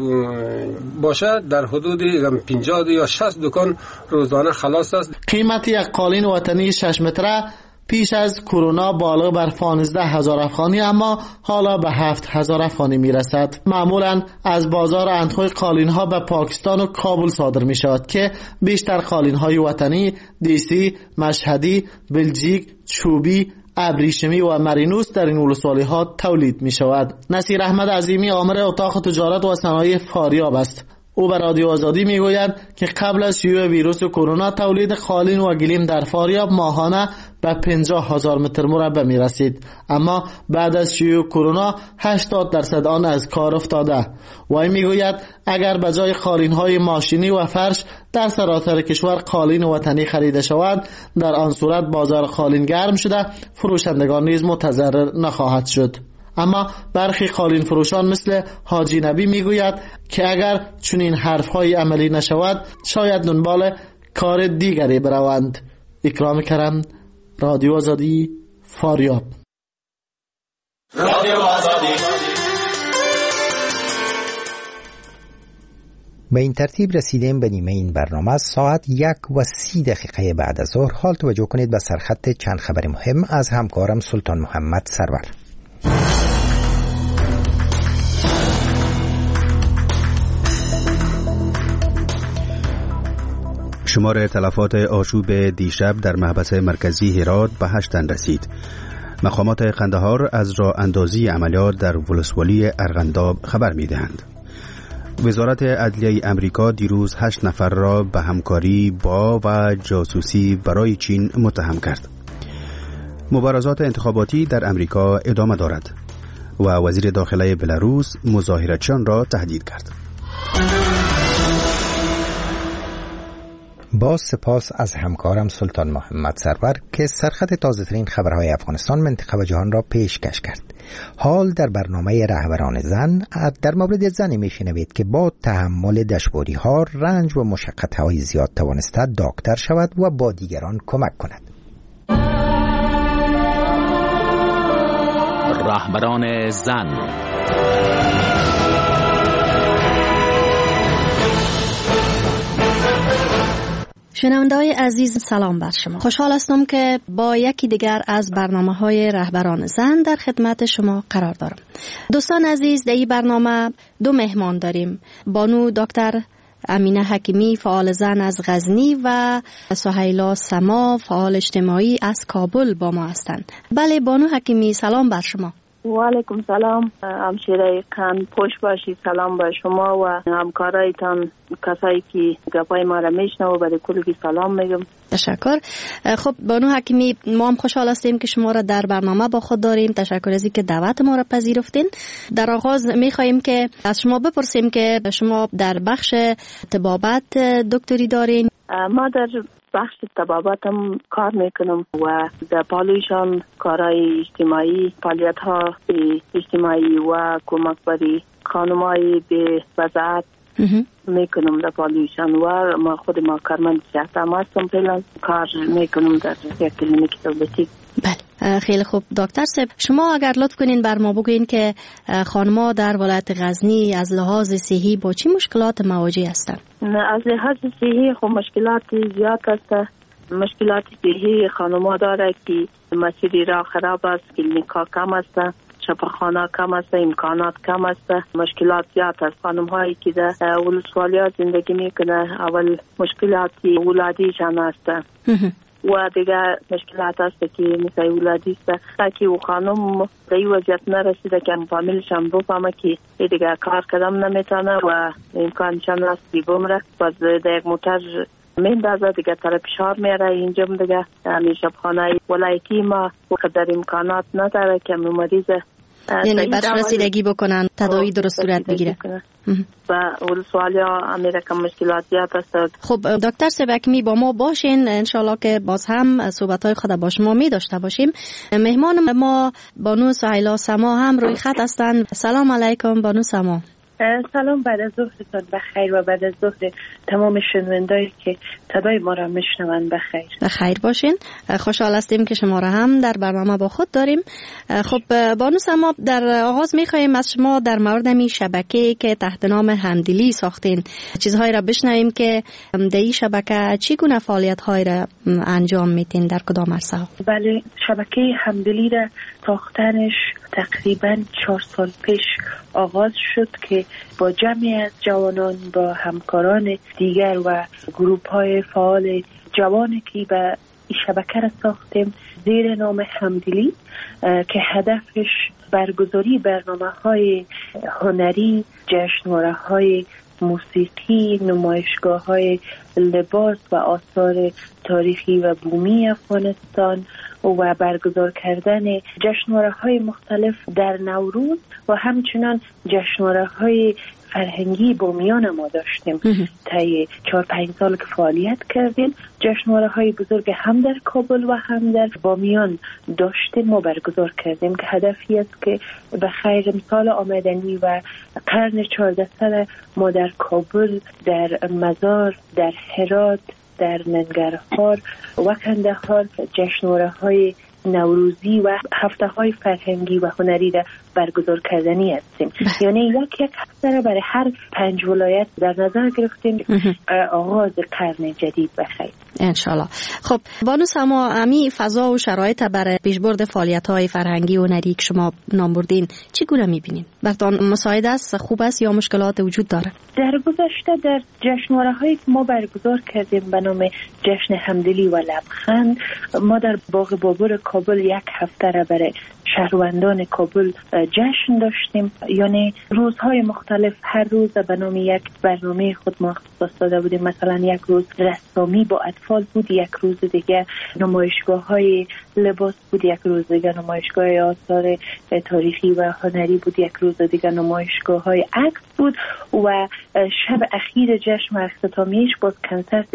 باشه در حدود 50 یا 60 دکان روزانه خلاص است. قیمت یک قالین وطنی 6 متره پیش از کرونا بالغ بر 15,000 افغانی اما حالا به 7,000 افغانی میرسد. معمولا از بازار اندخوی قالین‌ها به پاکستان و کابل صادر می شود که بیشتر قالین‌های وطنی دیسی، مشهدی، بلژیک، چوبی، ابریشمی و مرینوس در این ولسوالی‌ها تولید می شود. نصیر احمد عظیمی آمر اتاق تجارت و صنایع فاریاب است. او به رادیو آزادی می گوید که قبل از شیوع ویروس کرونا تولید قالین و گلیم در فاریاب ماهانه به 50,000 متر مربع می رسید، اما بعد از شیوع کرونا 80% آن از کار افتاده. وی می گوید اگر به جای قالین های ماشینی و فرش در سراسر کشور قالین وطنی خریده شود، در آن صورت بازار قالین گرم شده، فروشندگان نیز متضرر نخواهد شد. اما برخی قالین فروشان مثل حاجی نبی میگوید که اگر چنین حرفهای عملی نشود شاید دنبال کار دیگری بروند. اکرام کرم، رادیو آزادی، فاریاب. رادیو آزادی. به این ترتیب رسیدیم به نیمه این برنامه. ساعت 1:30 بعد از ظهر. حال توجه کنید به سرخط چند خبر مهم از همکارم سلطان محمد سرور. شمار تلفات آشوب دیشب در محبس مرکزی هرات به 8 تن رسید. مقامات قندهار از راه اندازی عملیات در ولسوالی ارغنداب خبر می دهند. وزارت عدلیه امریکا دیروز 8 نفر را به همکاری با و جاسوسی برای چین متهم کرد. مبارزات انتخاباتی در امریکا ادامه دارد و وزیر داخله بلاروس مظاهراتچیان را تهدید کرد. باز سپاس از همکارم سلطان محمد سرور که سرخط تازه ترین خبرهای افغانستان، منطقه و جهان را پیشکش کرد. حال در برنامه رهبران زن در مورد زنی میشنوید که با تحمل دشواری ها، رنج و مشقت های زیاد توانسته دکتر شود و با دیگران کمک کند. رهبران زن. شنونده‌های عزیز، سلام بر شما. خوشحال هستم که با یکی دیگر از برنامه‌های رهبران زن در خدمت شما قرار دارم. دوستان عزیز، در این برنامه 2 مهمان داریم. بانو دکتر امینه حکیمی، فعال زن از غزنی، و سهیلا سما، فعال اجتماعی از کابل با ما هستند. بله بانو حکیمی، سلام بر شما. و علیکم سلام همشیره کن، خوش باشی. سلام به شما و همکارایتان، کسایی که گپای ما را میشنوه، برای کلی سلام میگم. تشکر. خب بانو حکیمی، ما هم خوشحال هستیم که شما را در برنامه با خود داریم. تشکر از اینکه دعوت ما را پذیرفتین. در آغاز میخواهیم که از شما بپرسیم که شما در بخش طبابت دکتری دارین. ما در بخش طبابتم کار میکنم و در پالویشان کارهای اجتماعی، فعالیت ها اجتماعی و کمک بری خانمایی به وضعیت میکنم در پالویشان و ما خود ما کارمند صحت هم هستم. فعلا کار میکنم در یک کلینیک دولتی. بله، خیلی خوب. دکتر صاحب، شما اگر لطف کنین بر ما بگوین که خانم‌ها در ولایت غزنی از لحاظ صحی با چی مشکلات مواجه هستند؟ از لحاظ صحی خب مشکلات زیاد است. مشکلات صحی خانم‌ها داره که مسیری راه خراب است، کلینیک‌ها کم است، شفاخانه کم است، امکانات کم است. مشکلات زیاد است. خانم‌هایی که در ولسوالی‌ها زندگی میکنه اول مشکلات ولادیشان است و دیگه مشکلات است که مثل ولادی است که او خانم به این وضعیت نرسیده که فامیلشان بفهمه که دیگه کار کردن نمیتونه و امکانشان است که بمره. باز در یک موتر میندازه دیگه طرف فشار میاره. اینجا دیگه همیشه خانه ولایتی ما قدر امکانات نداره که مریضه یعنی بچه رسیدگی بکنن، تداوی درست صورت بگیره و ولسوالی ها امیرکم مشکلات زیاد است. خب دکتر سبکمی با ما باشین، انشالله که باز هم صحبت های خود با شما می داشته باشیم. مهمان ما بانو سهیلا سما هم روی خط هستن. سلام علیکم بانو سما. سلام بعد از ظهرتان بخیر و بعد از ظهر تمام شنوندایی که صدای ما را میشنوند بخیر. بخیر باشین. خوشحال هستیم که شما را هم در برنامه با خود داریم. خب بانو سما، در آغاز میخواهیم از شما در مورد می شبکه که تحت نام همدلی ساختین چیزهایی را بشنویم که در این شبکه چگونه فعالیت‌هایی را انجام میتین، در کدام عرصه؟ بله، شبکه همدلی را ساختنش تقریبا 4 سال پیش آغاز شد که با جمعی از جوانان، با همکاران دیگر و گروه‌های فعال جوانی که به این شبکه را ساختیم زیر نام همدلی که هدفش برگزاری برنامه‌های هنری، جشنواره‌های موسیقی، نمایشگاه‌های لباس و آثار تاریخی و بومی افغانستان و برگزار کردن جشنواره‌های مختلف در نوروز و همچنان جشنواره‌های فرهنگی بومیان ما داشتیم. طی 4-5 سال که فعالیت کردیم جشنواره‌های بزرگ هم در کابل و هم در بامیان داشتیم ما برگزار کردیم که هدفی است که به خیر امسال آمدنی و قرن 14 ما در کابل، در مزار، در هرات، در ننگرهار و کندهار جشنواره‌های نوروزی و هفته‌های فرهنگی و هنری را برگزار کردنی هستیم. یعنی یک هفته را برای هر 5 ولایت در نظر گرفتیم. آغاز قرن جدید بخیر انشالله. خب بانو سما، امی فضا و شرایط برای پیشبرد فعالیت‌های فرهنگی و هنری که شما نام بردین چگونه می‌بینید؟ براتون مساعد است، خوب است یا مشکلات وجود داره؟ در گذشته در جشنواره‌هایی که ما برگزار کردیم به نام جشن همدلی و لبخند، ما در باغ بابور کابل یک هفته را برای شهروندان کابل جشن داشتیم. یعنی روزهای مختلف، هر روز به نام یک برنامه خود ما اختصاص داده بودیم. مثلا یک روز رسامی با اطفال بود، یک روز دیگه نمایشگاه‌های لباس بود، یک روز دیگه نمایشگاه آثار تاریخی و هنری بود، یک روز دیگه نمایشگاه‌های عکس بود و شب اخیر جشن و اختتامیه‌اش باز کنسرت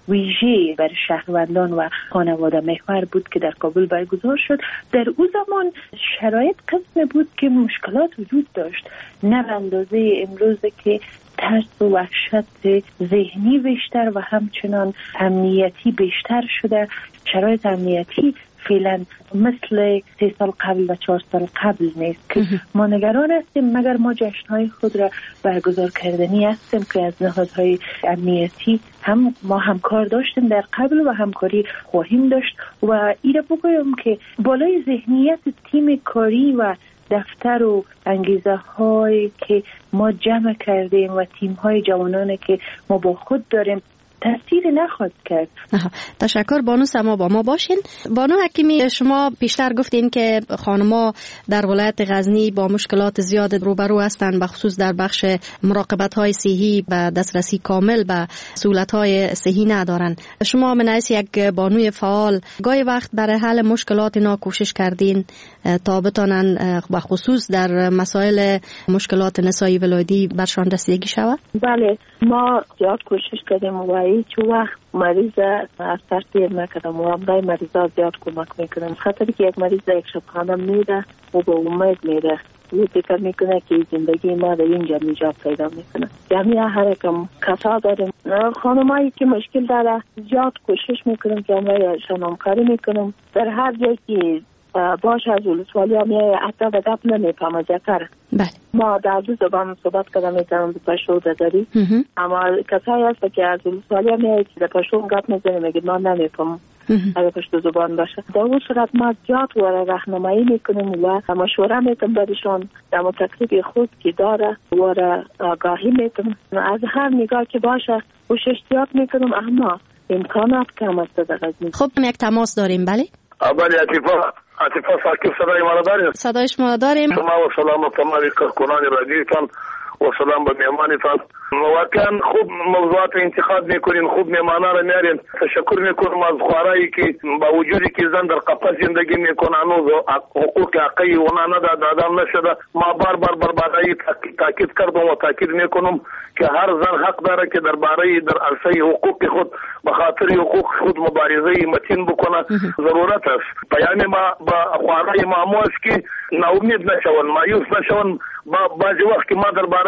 ویژه برای شهروندان و خانواده محور بود که در کابل برگزار شد. در او زمان شرایط قسم بود که مشکلات وجود داشت، نه به اندازه امروز که ترس و وحشت ذهنی بیشتر و همچنان امنیتی بیشتر شده. شرایط امنیتی فعلا مثل 3 سال قبل و 4 سال قبل نیست که ما نگران هستیم، مگر ما جشنهای خود را برگزار کردنی هستیم که از نهادهای امنیتی هم ما همکار داشتیم در قبل و همکاری خواهیم داشت. و ایره بگویم که بالای ذهنیت تیم کاری و دفتر و انگیزه هایی که ما جمع کردیم و تیم های جوانانی که ما با خود داریم تأثیر نخواهد کرد. تشکر بانو سما، با ما باشین. بانو حکیمی، شما پیشتر گفتین که خانم‌ها در ولایت غزنی با مشکلات زیاد روبرو هستند، به خصوص در بخش مراقبت‌های صحی و دسترسی کامل به سهولت‌های صحی ندارن. شما من حیث یک بانوی فعال گاهی وقت برای حل مشکلات اینا کوشش کردین تا بتونن به خصوص در مسائل مشکلات نسایی ولادی برشان رسیدگی شود؟ بله، ما زیاد کوشش کردیم و هیچ وقت مریض از ترسیر نکردم و همراه مریضا زیاد کمک میکنم. خاطری که یک مریض در یک شبخانه میره و با امید میره، یه فکر میکنه که زندگی ما در اینجا نجات پیدا میکنه. جمعی هر کم کسا داریم، خانمایی که مشکل داره زیاد کوشش میکنم که همراهشان همکاری میکنم. در هر جایی که باش از ولسوالی هم یه حتی به گپ نمیفهمه زیادتر. ما در 2 زبان صحبت کردم میتونم به پشتو داری، اما کسایی هست که از ولسوالی هم یه به پشتو گپ میزنه میگه ما نمیفهمم اگه پشتو زبان باشه. در اون صورت ما زیاد واره رهنمایی میکنیم و مشوره میتونم برشان در تکلیف خود که داره واره آگاهی میکنم. از هر نگاه که باشه کوشش زیاد میکنم، اما امکانات کم است در غزنی. خب یک تماس داریم. بله اولی عطیفه ساکب صدای ما را داریم؟ صدای شما را داریم. شما و سلام و تمامی کارکنان رادیوتان و سلام به میهمانتان. واقعا خوب موضوعات انتخاب میکنین، خوب میهمانا را میارین. تشکر میکنم از خوارایی که با وجودی که زن در قفس زندگی میکنه هنوز حقوق حقیقی اونا دادم نشده. ما بار برای تاکید کردم و تاکید میکنم که هر زن حق داره که درباره در عرصه حقوق خود به خاطر حقوق خود مبارزه متین بکنه. ضرورت است. پیام ما با خوارای ما است که ناامید نشون، مایوس نشون. بعضی وقت که ما درباره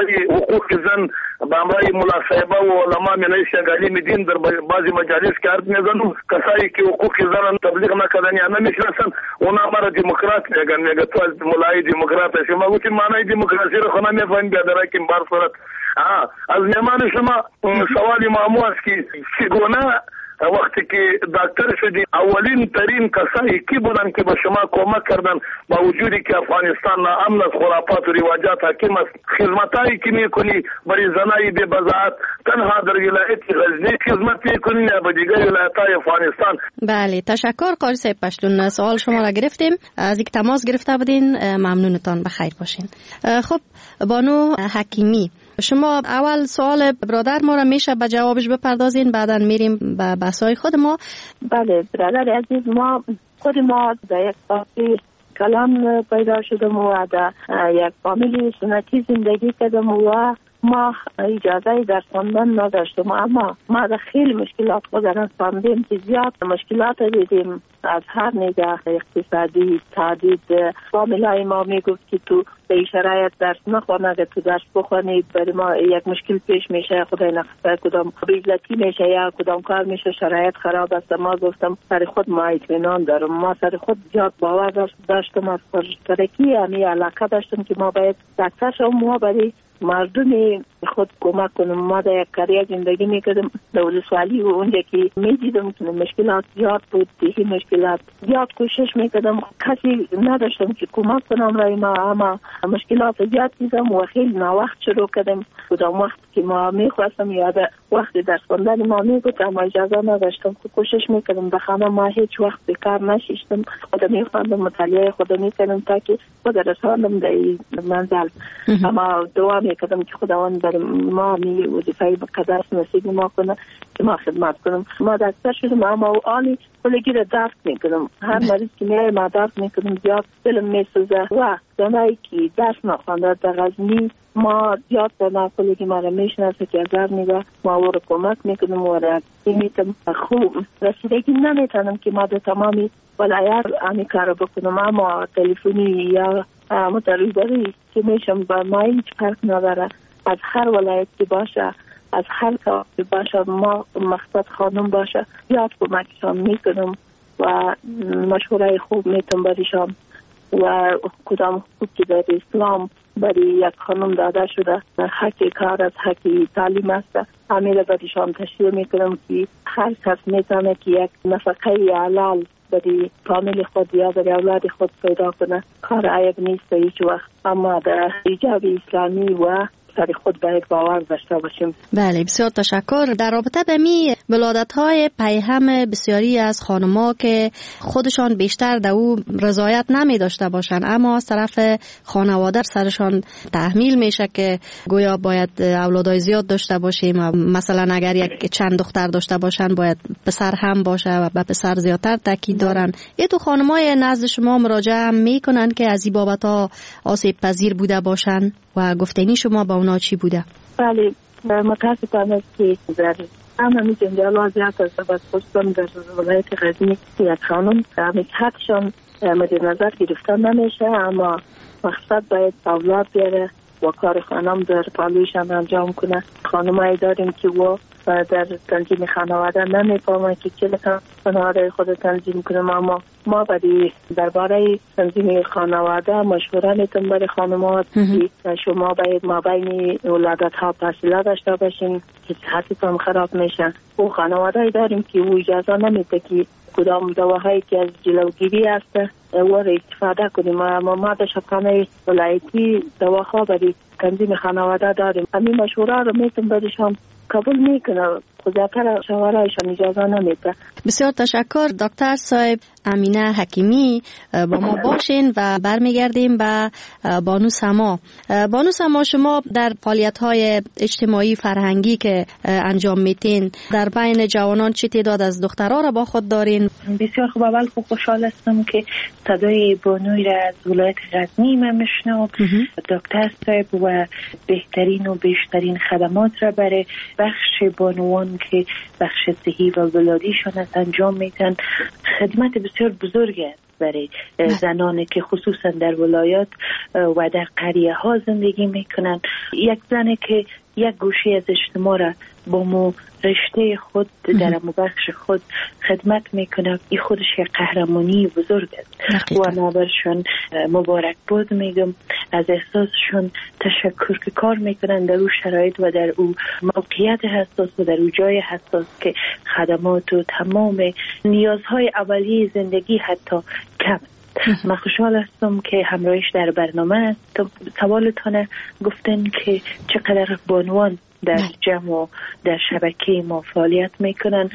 برای حقوق زن به همراه ملا صاحبه و علما منای شنگالی دین در بعضی مجالس که حرف میزنم، کسایی که حقوق زن تبلیغ نکردن یا نمیشناسن اونا مرا دموکرات میگن. میگه تو از مولای دموکرات هستی. ما گفتیم معنای دموکراسی رو خود نمیفهمیم. بیادرای که بار صورت از میمان شما سوالی معمول است که چگونه وقتی که دکتر شدی اولین ترین کسایی کی بودن که به شما کمک کردن با وجودی که افغانستان امن از خرافات و رواجات حاکم است، خدمتایی که میکنی برای زنای بی بضاعت تنها در ولایت غزنی خدمت میکنی یا به دیگر ولایت‌های افغانستان؟ بله تشکر قاری صاحب پشتون. سوال شما را گرفتیم، از یک تماس گرفته بودین، ممنونتان، بخیر باشین. خب بانو حکیمی، شما اول سوال برادر ما را میشه به جوابش بپردازین، بعدا میریم به بحث‌های خود ما. بله برادر عزیز، خود ما در یک فاصله کلان پیدا شدم و در یک فامیلی سنتی زندگی کردم و ما اجازه در خواندن نداشتم، اما ما در خیلی مشکلات خودران فهمیدیم که زیاد مشکلات دیدیم از هر نگاه اقتصادی، تعدید. فامیلای ما میگفت که تو به شرایط درس نخوان، اگر تو درس بخوانی برای ما یک مشکل پیش میشه، خدای نخواسته کدام بیزلتی میشه یا کدام کار میشه، شرایط خراب است. ما گفتم سر خود ما اطمینان دارم، ما سر خود زیاد باور داشتم، از ترکی یعنی علاقه داشتم که ما باید دکتر شم، ما برای مردم خود کمک کنم. ما در یک قریه زندگی میکردم در ولسوالی و اونجا که میدیدم که مشکلات زیاد بود، دیگه مشکلات زیاد کوشش میکردم، کسی نداشتم که کمک کنم رای ما، اما مشکلات زیاد دیدم و خیلی ناوقت شروع کردم. کدام وقت که ما میخواستم یاد وقت درس خواندن ما میگفتم، اما اجازه نداشتم. کوشش میکردم به خانه ما هیچ وقت بیکار نشیشتم، خودم میخواندم، مطالعه خودم میکردم تا که خود رساندم در منزل. اما دعا میکردم که خداوند بر ما می وظیفه بقدر نصیب ما کنه که ما خدمت کنم. ما دکتر شدم، اما آنی کلگی را درک میکردم، هر مریض که میای ما درک میکردم، زیاد دلم میسوزه و زنایی که درس نخوانده در غزنی ما زیاد در کلگی ما را میشناسه که ازار میده، ما او را کمک میکردم و را میتم خوب رسیدگی نمیتونم که ما در تمامی ولایت آنی کار بکنم، اما تلفنی یا متریبری که میشم با ما هیچ فرق نداره. از هر ولایت که باشه، از هر کار که باشه، ما مقصد خانم باشه یاد کمکشان میکنم و مشوره خوب میتونم بریشان و کدام خوب که در اسلام برای یک خانم داده شده، حق کار از حق تعلیم است، همه را بریشان تشریح میکنم که هر کس میتونه که یک نفقه حلال برای فامیل خود یا برای اولاد خود پیدا کنه. کار عیب نیست هیچ وقت، اما در ایجاب اسلامی و سر خود باید باور داشته باشیم. بله بسیار تشکر. در رابطه به می ولادت‌های پیهم بسیاری از خانم‌ها که خودشان بیشتر در او رضایت نمی داشته باشند، اما از طرف خانواده سرشان تحمیل میشه که گویا باید اولادای زیاد داشته باشیم، مثلا اگر یک چند دختر داشته باشن باید پسر هم باشه و به پسر زیادتر تاکید دارن. این تو خانم‌های نزد شما مراجعه هم میکنن که از این بابت‌ها آسیب پذیر بوده باشن و گفتنی شما با اونا چی بوده؟ بله متاسفانه که در همه جنجال زیاد است و خصوصا در ولایت غزنی یک خانم حقشان مد نظر گرفته نمیشه، اما مقصد باید اولاد بیاره و کار خانم در پالویشان انجام کنه. خانمایی داریم که و در تنظیم خانواده نمیفهمه که چه خانواده خود تنظیم کنم، اما ما برای درباره تنظیم خانواده مشوره میتونم برای خانمات که شما باید ما بین ولادت ها فاصله داشته باشین که صحتتون خراب میشه. و خانواده داریم که او اجازه نمیده که کدام دواهایی که از جلوگیری هست و استفاده کنیم، اما ما در شفاخانه ولایتی دواها برای تنظیم خانواده داریم. همین مشوره رو میتونم برایشان قبول میکنه، خودکار شوارایشان اجازه نمیده. بسیار تشکر. دکتر صاحب امینه حکیمی با ما باشین و برمیگردیم به بانو سما. بانو سما، شما در فعالیت‌های اجتماعی فرهنگی که انجام میتین در بین جوانان چه تعداد از دخترها را با خود دارین؟ بسیار خوب. اول خوشحال هستم که صدای بانوی را از ولایت غزنی من میشنوم. دکتر صاحب و بهترین و بیشترین خدمات را برای بخش بانوان که بخش صحی و ولادیشان است انجام میتن. خدمت بسیار بزرگ است برای زنانی که خصوصا در ولایات و در قریه ها زندگی میکنن. یک زنی که یک گوشه از اجتماع را با مو رشته خود در بخش خود خدمت میکنه، این خودش یک قهرمانی بزرگ است و ما برشون مبارک بود میگم، از احساسشون تشکر که کار میکنن در او شرایط و در او موقعیت حساس و در او جای حساس که خدمات و تمام نیازهای اولیه زندگی حتی کم. من خوشحال هستم که همراهش در برنامه است. سوالتان گفتن که چقدر بانوان در جمع و در شبکه ما فعالیت میکنن.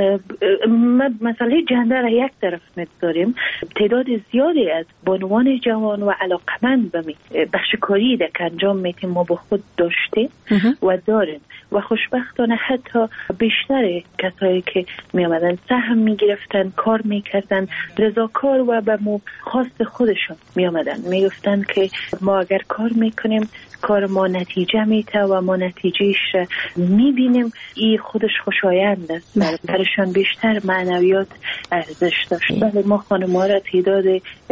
مسئله جندر را یک طرف می‌گذاریم، تعداد زیادی از بانوان جوان و علاقمند به بخش کاری که انجام میتیم ما با خود داشتیم و داریم و خوشبختانه حتی بیشتر کسایی که می آمدن سهم می گرفتن، کار می کردن، رضاکار و به خواست خودشون می آمدن، می گفتن که ما اگر کار می کنیم کار ما نتیجه میده و ما نتیجهش می بینیم، این خودش خوشایند است. برشان بیشتر معنویات ارزش داشت. بله ما خانم‌ها را تعداد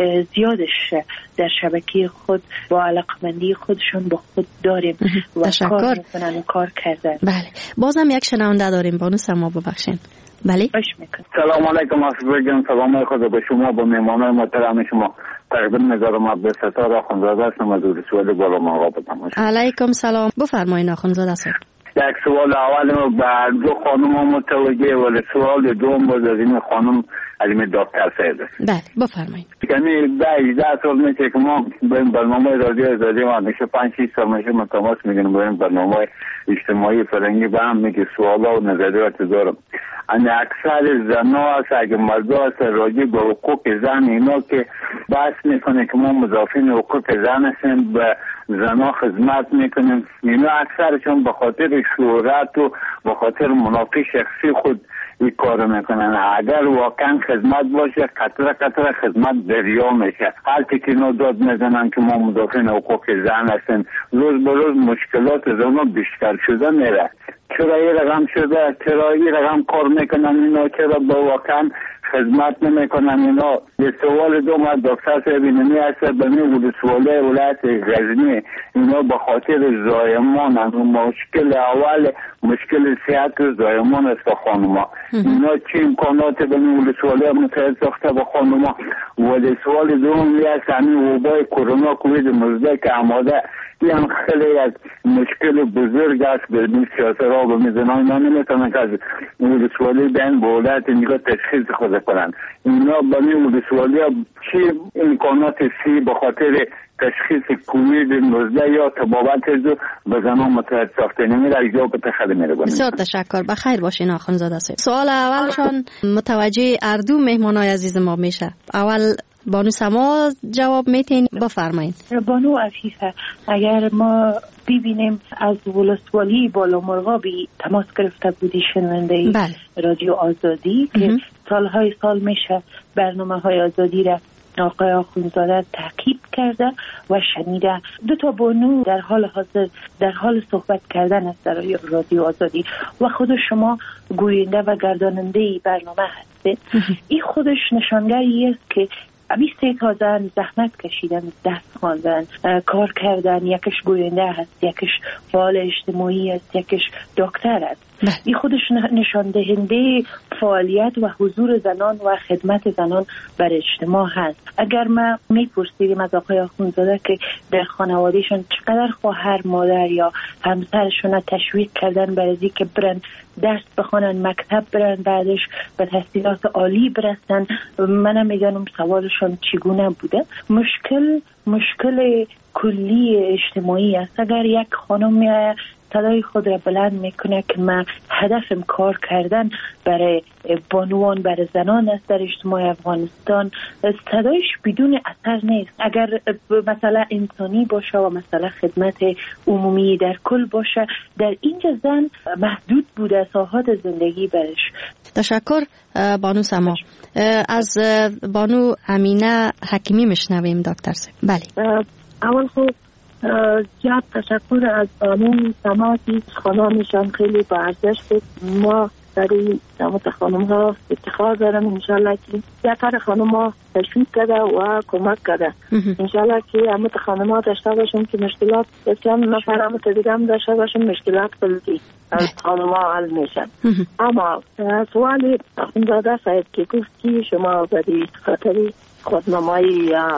زیادش در شبکه خود با علاقمندی خودشون با خود داریم و کار میکنن و کار کردن. بله بازم یک شنونده داریم، بانو سما ببخشین. بله سلام علیکم آصف جان، سلام خود به شما، با مهمانان محترم شما تقدیم می‌ذارم. عبدالستار آخوندزاده هستم از ولسوالی بالا ماغا بدم. علیکم سلام، بفرمایید آخوندزاده صاحب. یک سوال اول به دو خانم متوجه ولی سوال دوم باز از این خانم علمی دکتر سید است. بله بفرمایید. یعنی 18 سال میشه که ما به برنامه رادیو آزادی ما میشه 5-6 سال میشه ما تماس میگیریم با این برنامه اجتماعی فرنگی با هم میگه سوالا و نظریات دارم. یعنی اکثر زنا هست اگه مردا هست راجع به حقوق زن اینا که بحث میکنه که ما مضافین حقوق زن هستیم، به زنا خدمت میکنیم، اینا اکثرشون به خاطر شهرت و به خاطر منافع شخصی خود این کار میکنن. اگر واقعا خدمت باشه قطره قطره خدمت دریا میشه. حالتی که اینا داد میزنن که ما مدافعین حقوق زن هستیم، روز به روز مشکلات زنا بیشتر شده میره. چرا این رقم شده؟ چرا این رقم کار میکنن اینا؟ چرا با واقعا خدمت نمیکنن اینا؟ یه سوال دوم از دکتر صاحب اینمی هست به می ولسوالی ولایت غزنی، اینا به خاطر زایمان هم مشکل اول مشکل صحت زایمان است به خانوما. اینا چه امکانات به می ولسوالی هم متحد ساخته به خانوما؟ ولی سوال دوم هست همین وبای کرونا کووید 19 که آماده، این هم خیلی از مشکل بزرگ است به این سیاست را به میزنان. اینا نمیتونن که از ولسوالی بین بولت نگاه تشخیص خود کنن. اینا به این ولسوالی ها چی امکانات سی به خاطر تشخیص کووید 19 یا تبابت به زنان متحد ساخته نمیره؟ اجازه به تخیل میره. بسیار تشکر، بخیر باشین آخوندزاده صاحب. سوال اولشان متوجه اردو مهمانای عزیز ما میشه. اول بانو سما جواب میتین، بفرمایید. بانو عفیفه، اگر ما ببینیم از ولسوالی بالا مرغابی تماس گرفته بودی شنونده رادیو آزادی که سالهای سال میشه برنامه های آزادی را آقای آخوندزاده تعقیب کرده و شنیده. دو تا بانو در حال حاضر در حال صحبت کردن است در رادیو آزادی و خود شما گوینده و گرداننده برنامه هستید. این خودش نشانگری است که 23 تا زن زحمت کشیدن، درس خواندن، کار کردن، یکش گوینده هست، یکش فعال اجتماعی است، یکش دکتر است. این خودش نشان دهنده فعالیت و حضور زنان و خدمت زنان بر اجتماع هست. اگر ما میپرسیدیم از آقای آخوندزاده که در خانوادهشون چقدر خواهر، مادر یا همسرشون تشویق کردن برای اینکه برن درس بخونن، مکتب برن، بعدش به تحصیلات عالی برسن، منم میگم سوالشون چگونه بوده. مشکل کلی اجتماعی است. اگر یک خانم صدای خود را بلند میکنه که من هدفم کار کردن برای بانوان، برای زنان است در اجتماع افغانستان، صدایش بدون اثر نیست. اگر مثلا انسانی باشه و مثلا خدمت عمومی در کل باشه، در اینجا زن محدود بوده ساحات زندگی برش. تشکر بانو سما. از بانو امینه حکیمی میشنویم دکتر صاحب. بله. اول خوب زیاد تشکر از بانو سما که خانانشان خیلی با ارزش بود. ما برای همت خانم ها افتخار دارم. انشالله که زیادتر خانم ها تشویق کرده و کمک کرده. انشالله که همت خانم ها داشته باشم که مشکلات بسیار نفر همت دیگه هم داشته باشم مشکلات کلی از خانم ها حل میشن. اما سوالی اخوندزاده صاحب که گفت که شما برای خاطری خودنمایی یا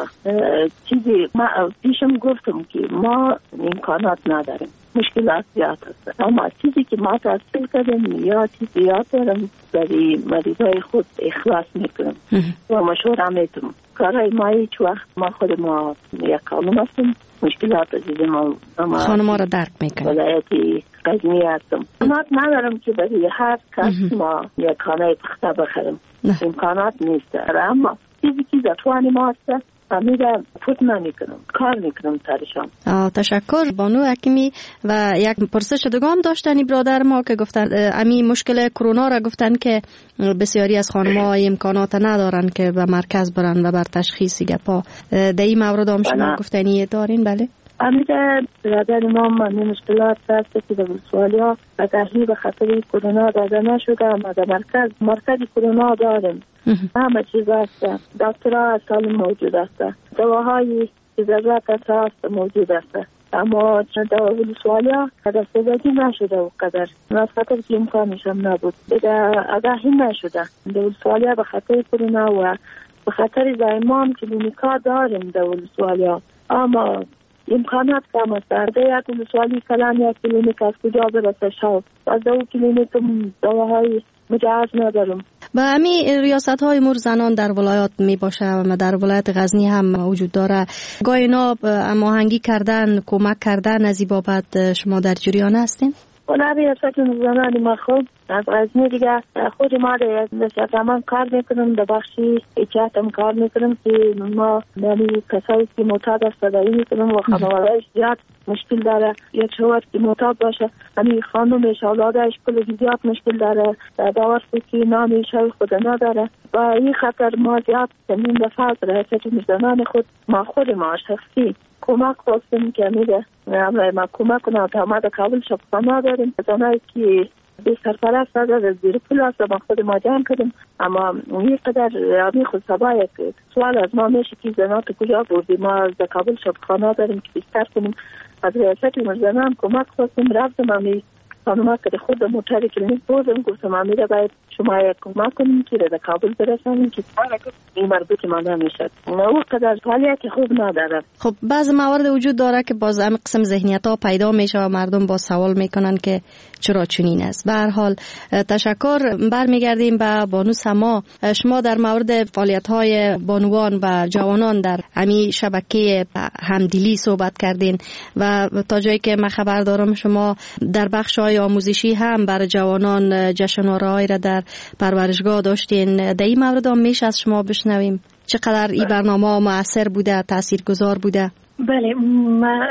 چیزی ما پیشم گفتم که ما امکانات نداریم، مشکلات زیاد هست، اما چیزی که ما تحصیل کردیم یا چیزی یاد دارم برای مریضای خود اخلاص میکنم و مشوره میتونم. کارهای ما هیچ وقت ما خود ما یک کانون هستم، مشکلات عزیز ما خانم را درک میکنم. ولایتی قزمی هستم، امکانات ندارم که برای هر کس ما یک خانه پخته بخرم، امکانات نیست. اما چیزی که در توان ما هست امیده فوت نمیکنم، کار میکنم سرشان. تشکر بانو حکیمی. و یک پرسش دوم داشتنی برادر ما که گفتن امی مشکل کرونا را گفتن که بسیاری از خانم‌ها امکانات ندارن که به مرکز برن و بر تشخیص گپا. در این مورد هم شما گفتنی دارین؟ بله امیده برادر ما من مشکلات هست که در ولسوالی و تحلیل به خاطر کرونا داده نشده، اما در مرکز کرونا داریم، همه چیز هست، دکترها سالم موجود است، دواهای که ضرورت هست موجود است، اما در ولسوالی دسترسی نشده و قدر از خاطر که امکانش هم نبود، آگاهی نشده در ولسوالی به خاطر کرونا و به خاطر زایمان کلینیکا داریم در ولسوالی، اما امکانات کم است. در یک ولسوالی کلان یک کلینیک از کجا برسه شد، از دو کلینیک دواهای مجاز ندارم. و همین ریاست های امور زنان در ولایات می باشه و در ولایت غزنی هم وجود داره، گاهی اینا هماهنگی کردن، کمک کردن از این بابت شما در جریان هستین؟ اونا ریاست زنان ما خود از غزنی دیگه خود ما در نسیت کار میکنم، در بخشی اجازت هم کار میکنم که ما یعنی کسایی که معتاد است دایی میکنم و خانوادهش زیاد مشکل داره، یک شوهر که معتاد باشه همین خانومش اولادش کلی زیاد مشکل داره، باور که نامی شوی خود نداره و این خطر ما زیاد زمین دفعه ریاست زنان خود ما شخصی کمک خواستیم که میده ما کمک کنم تا ما در کابل شبخانه داریم، زنایی که به سرپرست از زیر پول هست ما خود ما جمع کردیم، اما این قدر آمی خود سبا یک سوال از ما میشه که زنات کجا بردی، ما در کابل شبخانه داریم که بیشتر کنیم، از ریاست زنان کمک خواستیم، رفتم امی خانوما که خود موتر کلینیک بردم، گفتم امیده باید شما یک کمک کنیم که در کابل برسانیم که این مربوط ما نمیشد، او قدر فعالیت خوب نداره. خب بعض موارد وجود داره که باز هم قسم ذهنیت ها پیدا میشه و مردم با سوال میکنن که چرا چنین است. به هر حال تشکر. برمیگردیم به بانو سما. شما در مورد فعالیت های بانوان و جوانان در همین شبکه همدلی صحبت کردین و تا جایی که من خبر دارم شما در بخش های آموزشی هم برای جوانان جشنواره‌ای را در پرورشگاه داشتین. در این مورد هم میشه از شما بشنویم چقدر این برنامه مؤثر بوده، تاثیرگذار بوده؟ بله، ما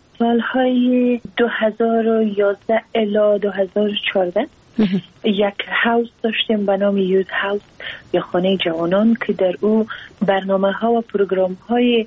سالهای 2011 الی 2014 یک هاوس داشتیم به نام یوت هاوس یا خانه جوانان که در او برنامه ها و پروگرام های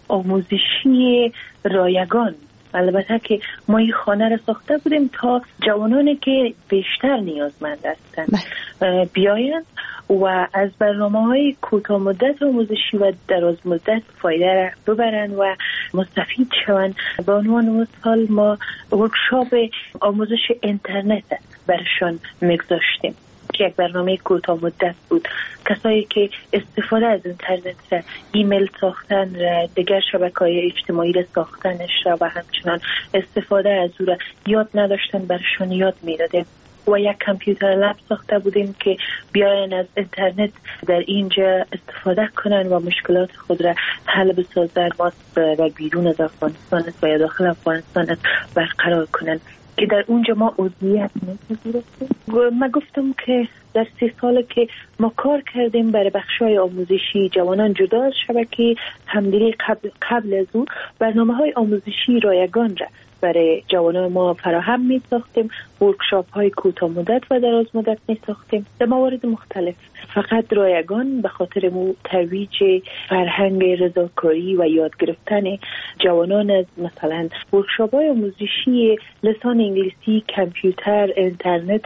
آموزشی رایگان، البته که ما این خانه را ساخته بودیم تا جوانانی که بیشتر نیازمند هستند بیایند و از برنامه‌های کوتاه مدت آموزشی و دراز مدت فایده را ببرند و مستفید شوند. به عنوان مثال ما ورکشاپ آموزش اینترنت برشان میگذاشتیم که یک برنامه کوتاه مدت بود. کسایی که استفاده از اینترنت را، ایمیل ساختن را، دیگر شبکه‌های اجتماعی را ساختنش را و همچنان استفاده از او را یاد نداشتن برشان یاد میدادیم و یک کامپیوتر لب ساخته بودیم که بیاین از اینترنت در اینجا استفاده کنن و مشکلات خود را حل بسازن و بیرون از افغانستان و یا داخل افغانستان برقرار کنن که در اونجا ما عضویت نمی‌گرفتیم. من گفتم که در 3 سال که ما کار کردیم برای بخشای آموزشی جوانان جدا از شبکه همدلی قبل از او برنامه‌های آموزشی رایگان را برای جوانان ما فراهم می ساختیم، ورکشاپ های کوتاه مدت و دراز مدت می ساختیم در موارد مختلف. فقط رایگان به خاطر ترویج فرهنگ رضاکاری و یاد گرفتن جوانان از مثلا ورکشاپ های آموزشی لسان انگلیسی، کامپیوتر، اینترنت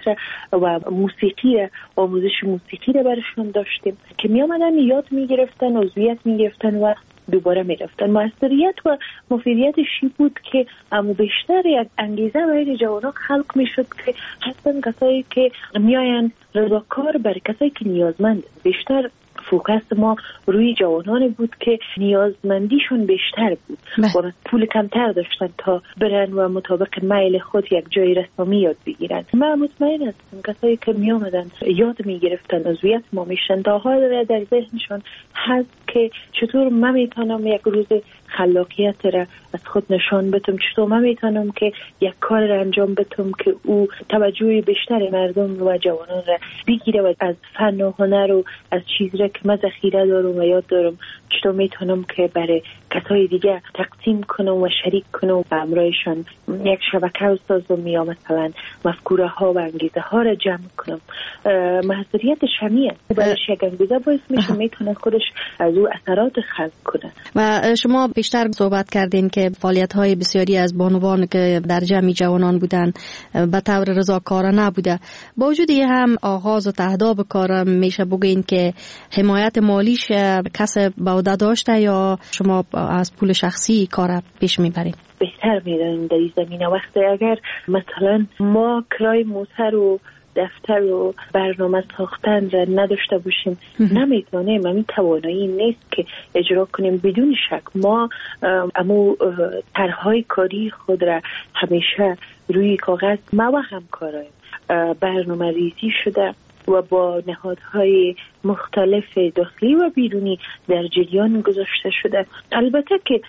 و موسیقی را، آموزش موسیقی را برشون داشتیم که می آمدن یاد می گرفتن، عضویت می گرفتن و دوباره می رفتن. موثریت و مفیدیتش بود که اما بیشتر یک انگیزه برای جوانان خلق می شد که حتما کسایی که می آین رضاکار برای کسایی که نیازمند، بیشتر فوکس ما روی جوانان بود که نیازمندیشون بیشتر بود و پول کمتر داشتن تا برن و مطابق میل خود یک جای رسمی یاد بگیرن. من مطمئن هستم کسایی که می آمدن یاد می گرفتن عضویت ما میشن تا حال در ذهنشون هست که چطور من میتونم یک روز خلاقیت را از خود نشان بدم، چطور من میتونم که یک کار را انجام بدم که او توجه بیشتر مردم و جوانان را بگیره و از فن و هنر و از چیزی را که من ذخیره دارم و یاد دارم چطور میتونم که برای کسای دیگه تقسیم کنم و شریک کنم و همراهشان یک شبکه سازم یا مثلا مفکوره ها و انگیزه ها را جمع کنم. محضریت شمیه برایش یک انگیزه باعث میشه میتونه خودش از او اثرات خلق کنه. و شما بیشتر صحبت کردین که فعالیت های بسیاری از بانوان که در جمع جوانان بودن به طور رضاکارانه نبوده، با وجود هم آغاز و تهداب کار میشه بگین که حمایت مالیش کس به عهده داشته یا شما از پول شخصی کار پیش میبرین؟ بهتر میدونیم در این زمینه. وقتی اگر مثلا ما کرای موتر و دفتر و برنامه ساختن را نداشته باشیم نمیتونیم، همین توانایی نیست که اجرا کنیم. بدون شک ما امو طرحهای کاری خود را همیشه روی کاغذ ما و همکارایم برنامه ریزی شده و با نهادهای مختلف داخلی و بیرونی در جریان گذاشته شده. البته که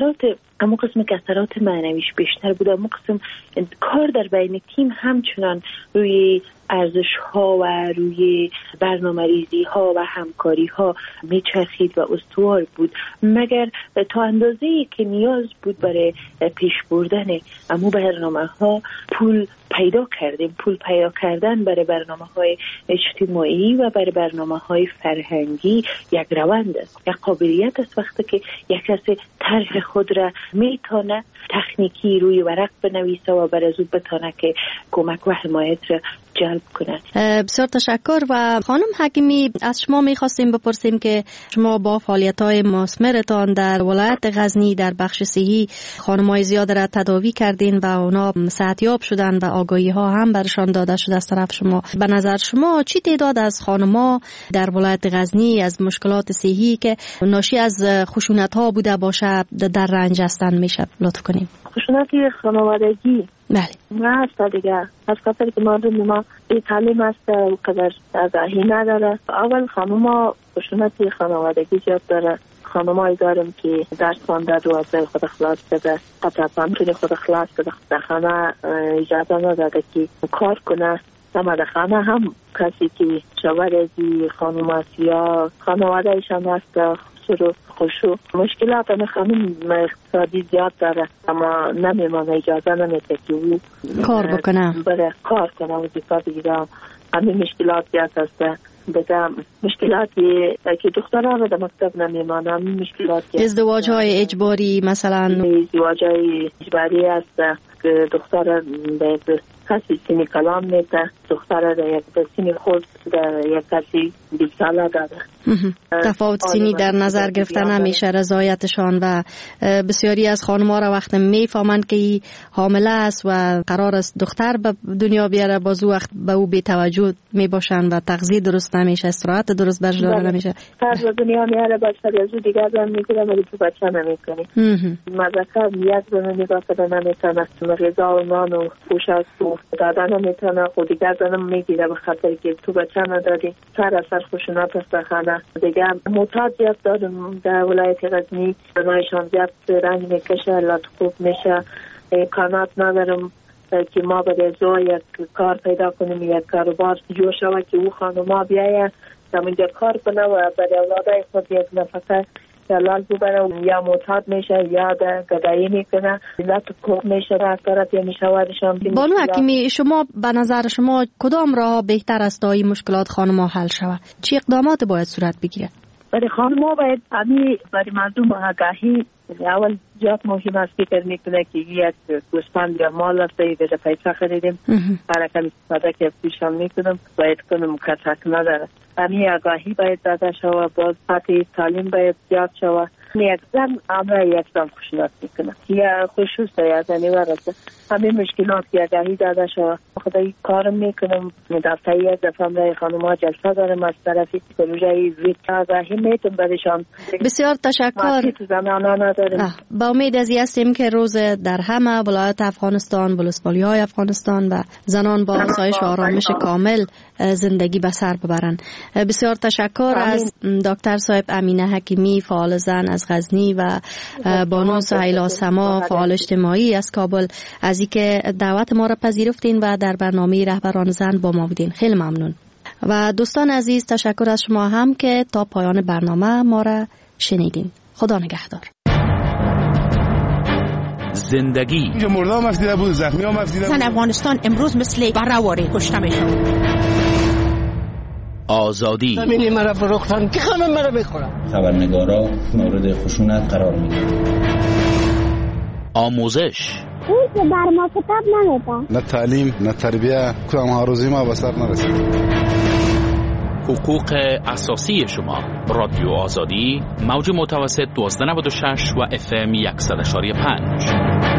اما قسم که اثرات معنویش بیشتر بوده، اما قسم کار در بین تیم همچنان روی ارزش ها و روی برنامه ریزی ها و همکاری ها میچرخید و استوار بود، مگر تا اندازه‌ای که نیاز بود برای پیش بردن امو برنامه ها پول پیدا کردیم. پول پیدا کردن برای برنامه های اجتماعی و برای برنامه های فرهنگی یک روند است، یک قابلیت است. وقتی که یک کسی طرح خود را میتونه تکنیکی روی ورق بنویسه و بر از او بتونه که کمک و حمایت را جلب کنه. بسیار تشکر. و خانم حکیمی، از شما میخواستیم بپرسیم که شما با فعالیت‌های مثمرتان در ولایت غزنی در بخش صحی خانم‌های زیاد را تداوی کردین و اونا صحتیاب شدن و آگاهی ها هم برشان داده شده از طرف شما. به نظر شما چی تعداد از خانم‌ها در ولایت غزنی از مشکلات صحی که ناشی از خشونت‌ها بوده باشه در رنج هستن میشه لطف کنیم؟ خشونت خانوادگی نه هست دیگه، از خاطر که ما این تعلیم هست و قدر آگاهی نداره. اول خانوما خشونت خانوادگی زیاد داره. خانمایی دارم که درس خوانده رو از خود اخلاص بده، قطعا همچنین خود اخلاص بده، در خانه اجازه نداده که کار کنه. در خانه هم کسی که شوهرزی خانم است یا خانواده ایشان هست خوشو مشکلات خانم اقتصادی زیاد داره، اما نمیمانه، اجازه نمیده که او کار بکنه، کار کنه و زیاد بگیرم. همین مشکلات زیاد هست. بگم مشکلاتی که دخترها رو در مکتب نمیمانه، همین مشکلاتی ازدواج های اجباری مثلا ازدواج های اجباری هست که دختر به کسی سینی کلام میده، دختر در یک سینی خود در یک کسی 20 ساله داره. تفاوت سینی در نظر گرفتن نمیشه رضایتشان و بسیاری از خانم‌ها را وقت میفهمند که حامله است و قرار است دختر به دنیا بیاره، باز وقت به او بی توجه میباشند و تغذیه درست نمیشه، استراحت درست برش داده نمیشه. فرد دنیا میاره بچه از دیگر زن میگیره ولی تو بچه نمیکنی. مذکر یک زن نگاه کنه نمیتونه، غذا و نان و پوشاک و دادن نمیتونه، خود دیگر زن میگیره به خاطر که تو بچه نداری. سر اثر خشونت است خانه دیگه. معتاد زیاد دارم در ولایت غزنی، بنایشان زیاد رنگ میکشه، علت خوب میشه، امکانات ندارم که ما باید از یک کار پیدا کنیم، یک کاروبار جور شود که او خانوما بیاید همینجا کار کنه و برای اولادای خود یک نفقه حلال ببره، یا معتاد میشه یا گدایی میکنه، یا تو کوه میشه راه طرف یا میشوادشان. بانو حکیمی، شما به نظر شما کدام راه بهتر است تا این مشکلات خانم‌ها حل شود؟ چه اقدامات باید صورت بگیره؟ برای خانم‌ها باید برای مردم آگاهی اول جات مهم است فکر میکنه که یک گوسفند یا مال است به پیسه خریدیم حرکت استفاده که پیشان میکنم باید کنم کتک نداره. همین آگاهی باید داده شود، باز سطح تعلیم باید زیاد شود. یک زن امر یک زن خشونت میکنه یا خصوص یا زنی ورسه همین مشکلات که آگاهی داده شود. خدایی کارم میکنم دفعه یک دفعه امرای خانوما جلسه دارم از طرفی پروژه ویت آگاهی میتون برشان. بسیار تشکر. با امید از این هستیم که روز در همه ولایت افغانستان، ولسوالی‌های افغانستان و زنان با آسایش و آرامش کامل زندگی به سر ببرند. بسیار تشکر از دکتر صاحب امینه حکیمی فعال زن از غزنی و بانو سهیلا سما فعال اجتماعی از کابل از اینکه دعوت ما را پذیرفتین و در برنامه رهبران زن با ما بودین. خیلی ممنون. و دوستان عزیز تشکر از شما هم که تا پایان برنامه ما را شنیدین. خدا نگهدار. زندگی اینجا مرده هم افدیده بود، زخمی هم افدیده بود. زن افغانستان امروز مثل برآوری کشته میشن. آزادی زمینی مرا فروختن که خانم مرا بخورم. خبرنگارا مورد خشونت قرار میگیرن. آموزش اون که بر ما کتاب نمیده. نه تعلیم نه تربیه کدام هاروزی ما به سر نرسید. حقوق اساسی شما. رادیو آزادی موج متوسط 1296 و FM 100.5.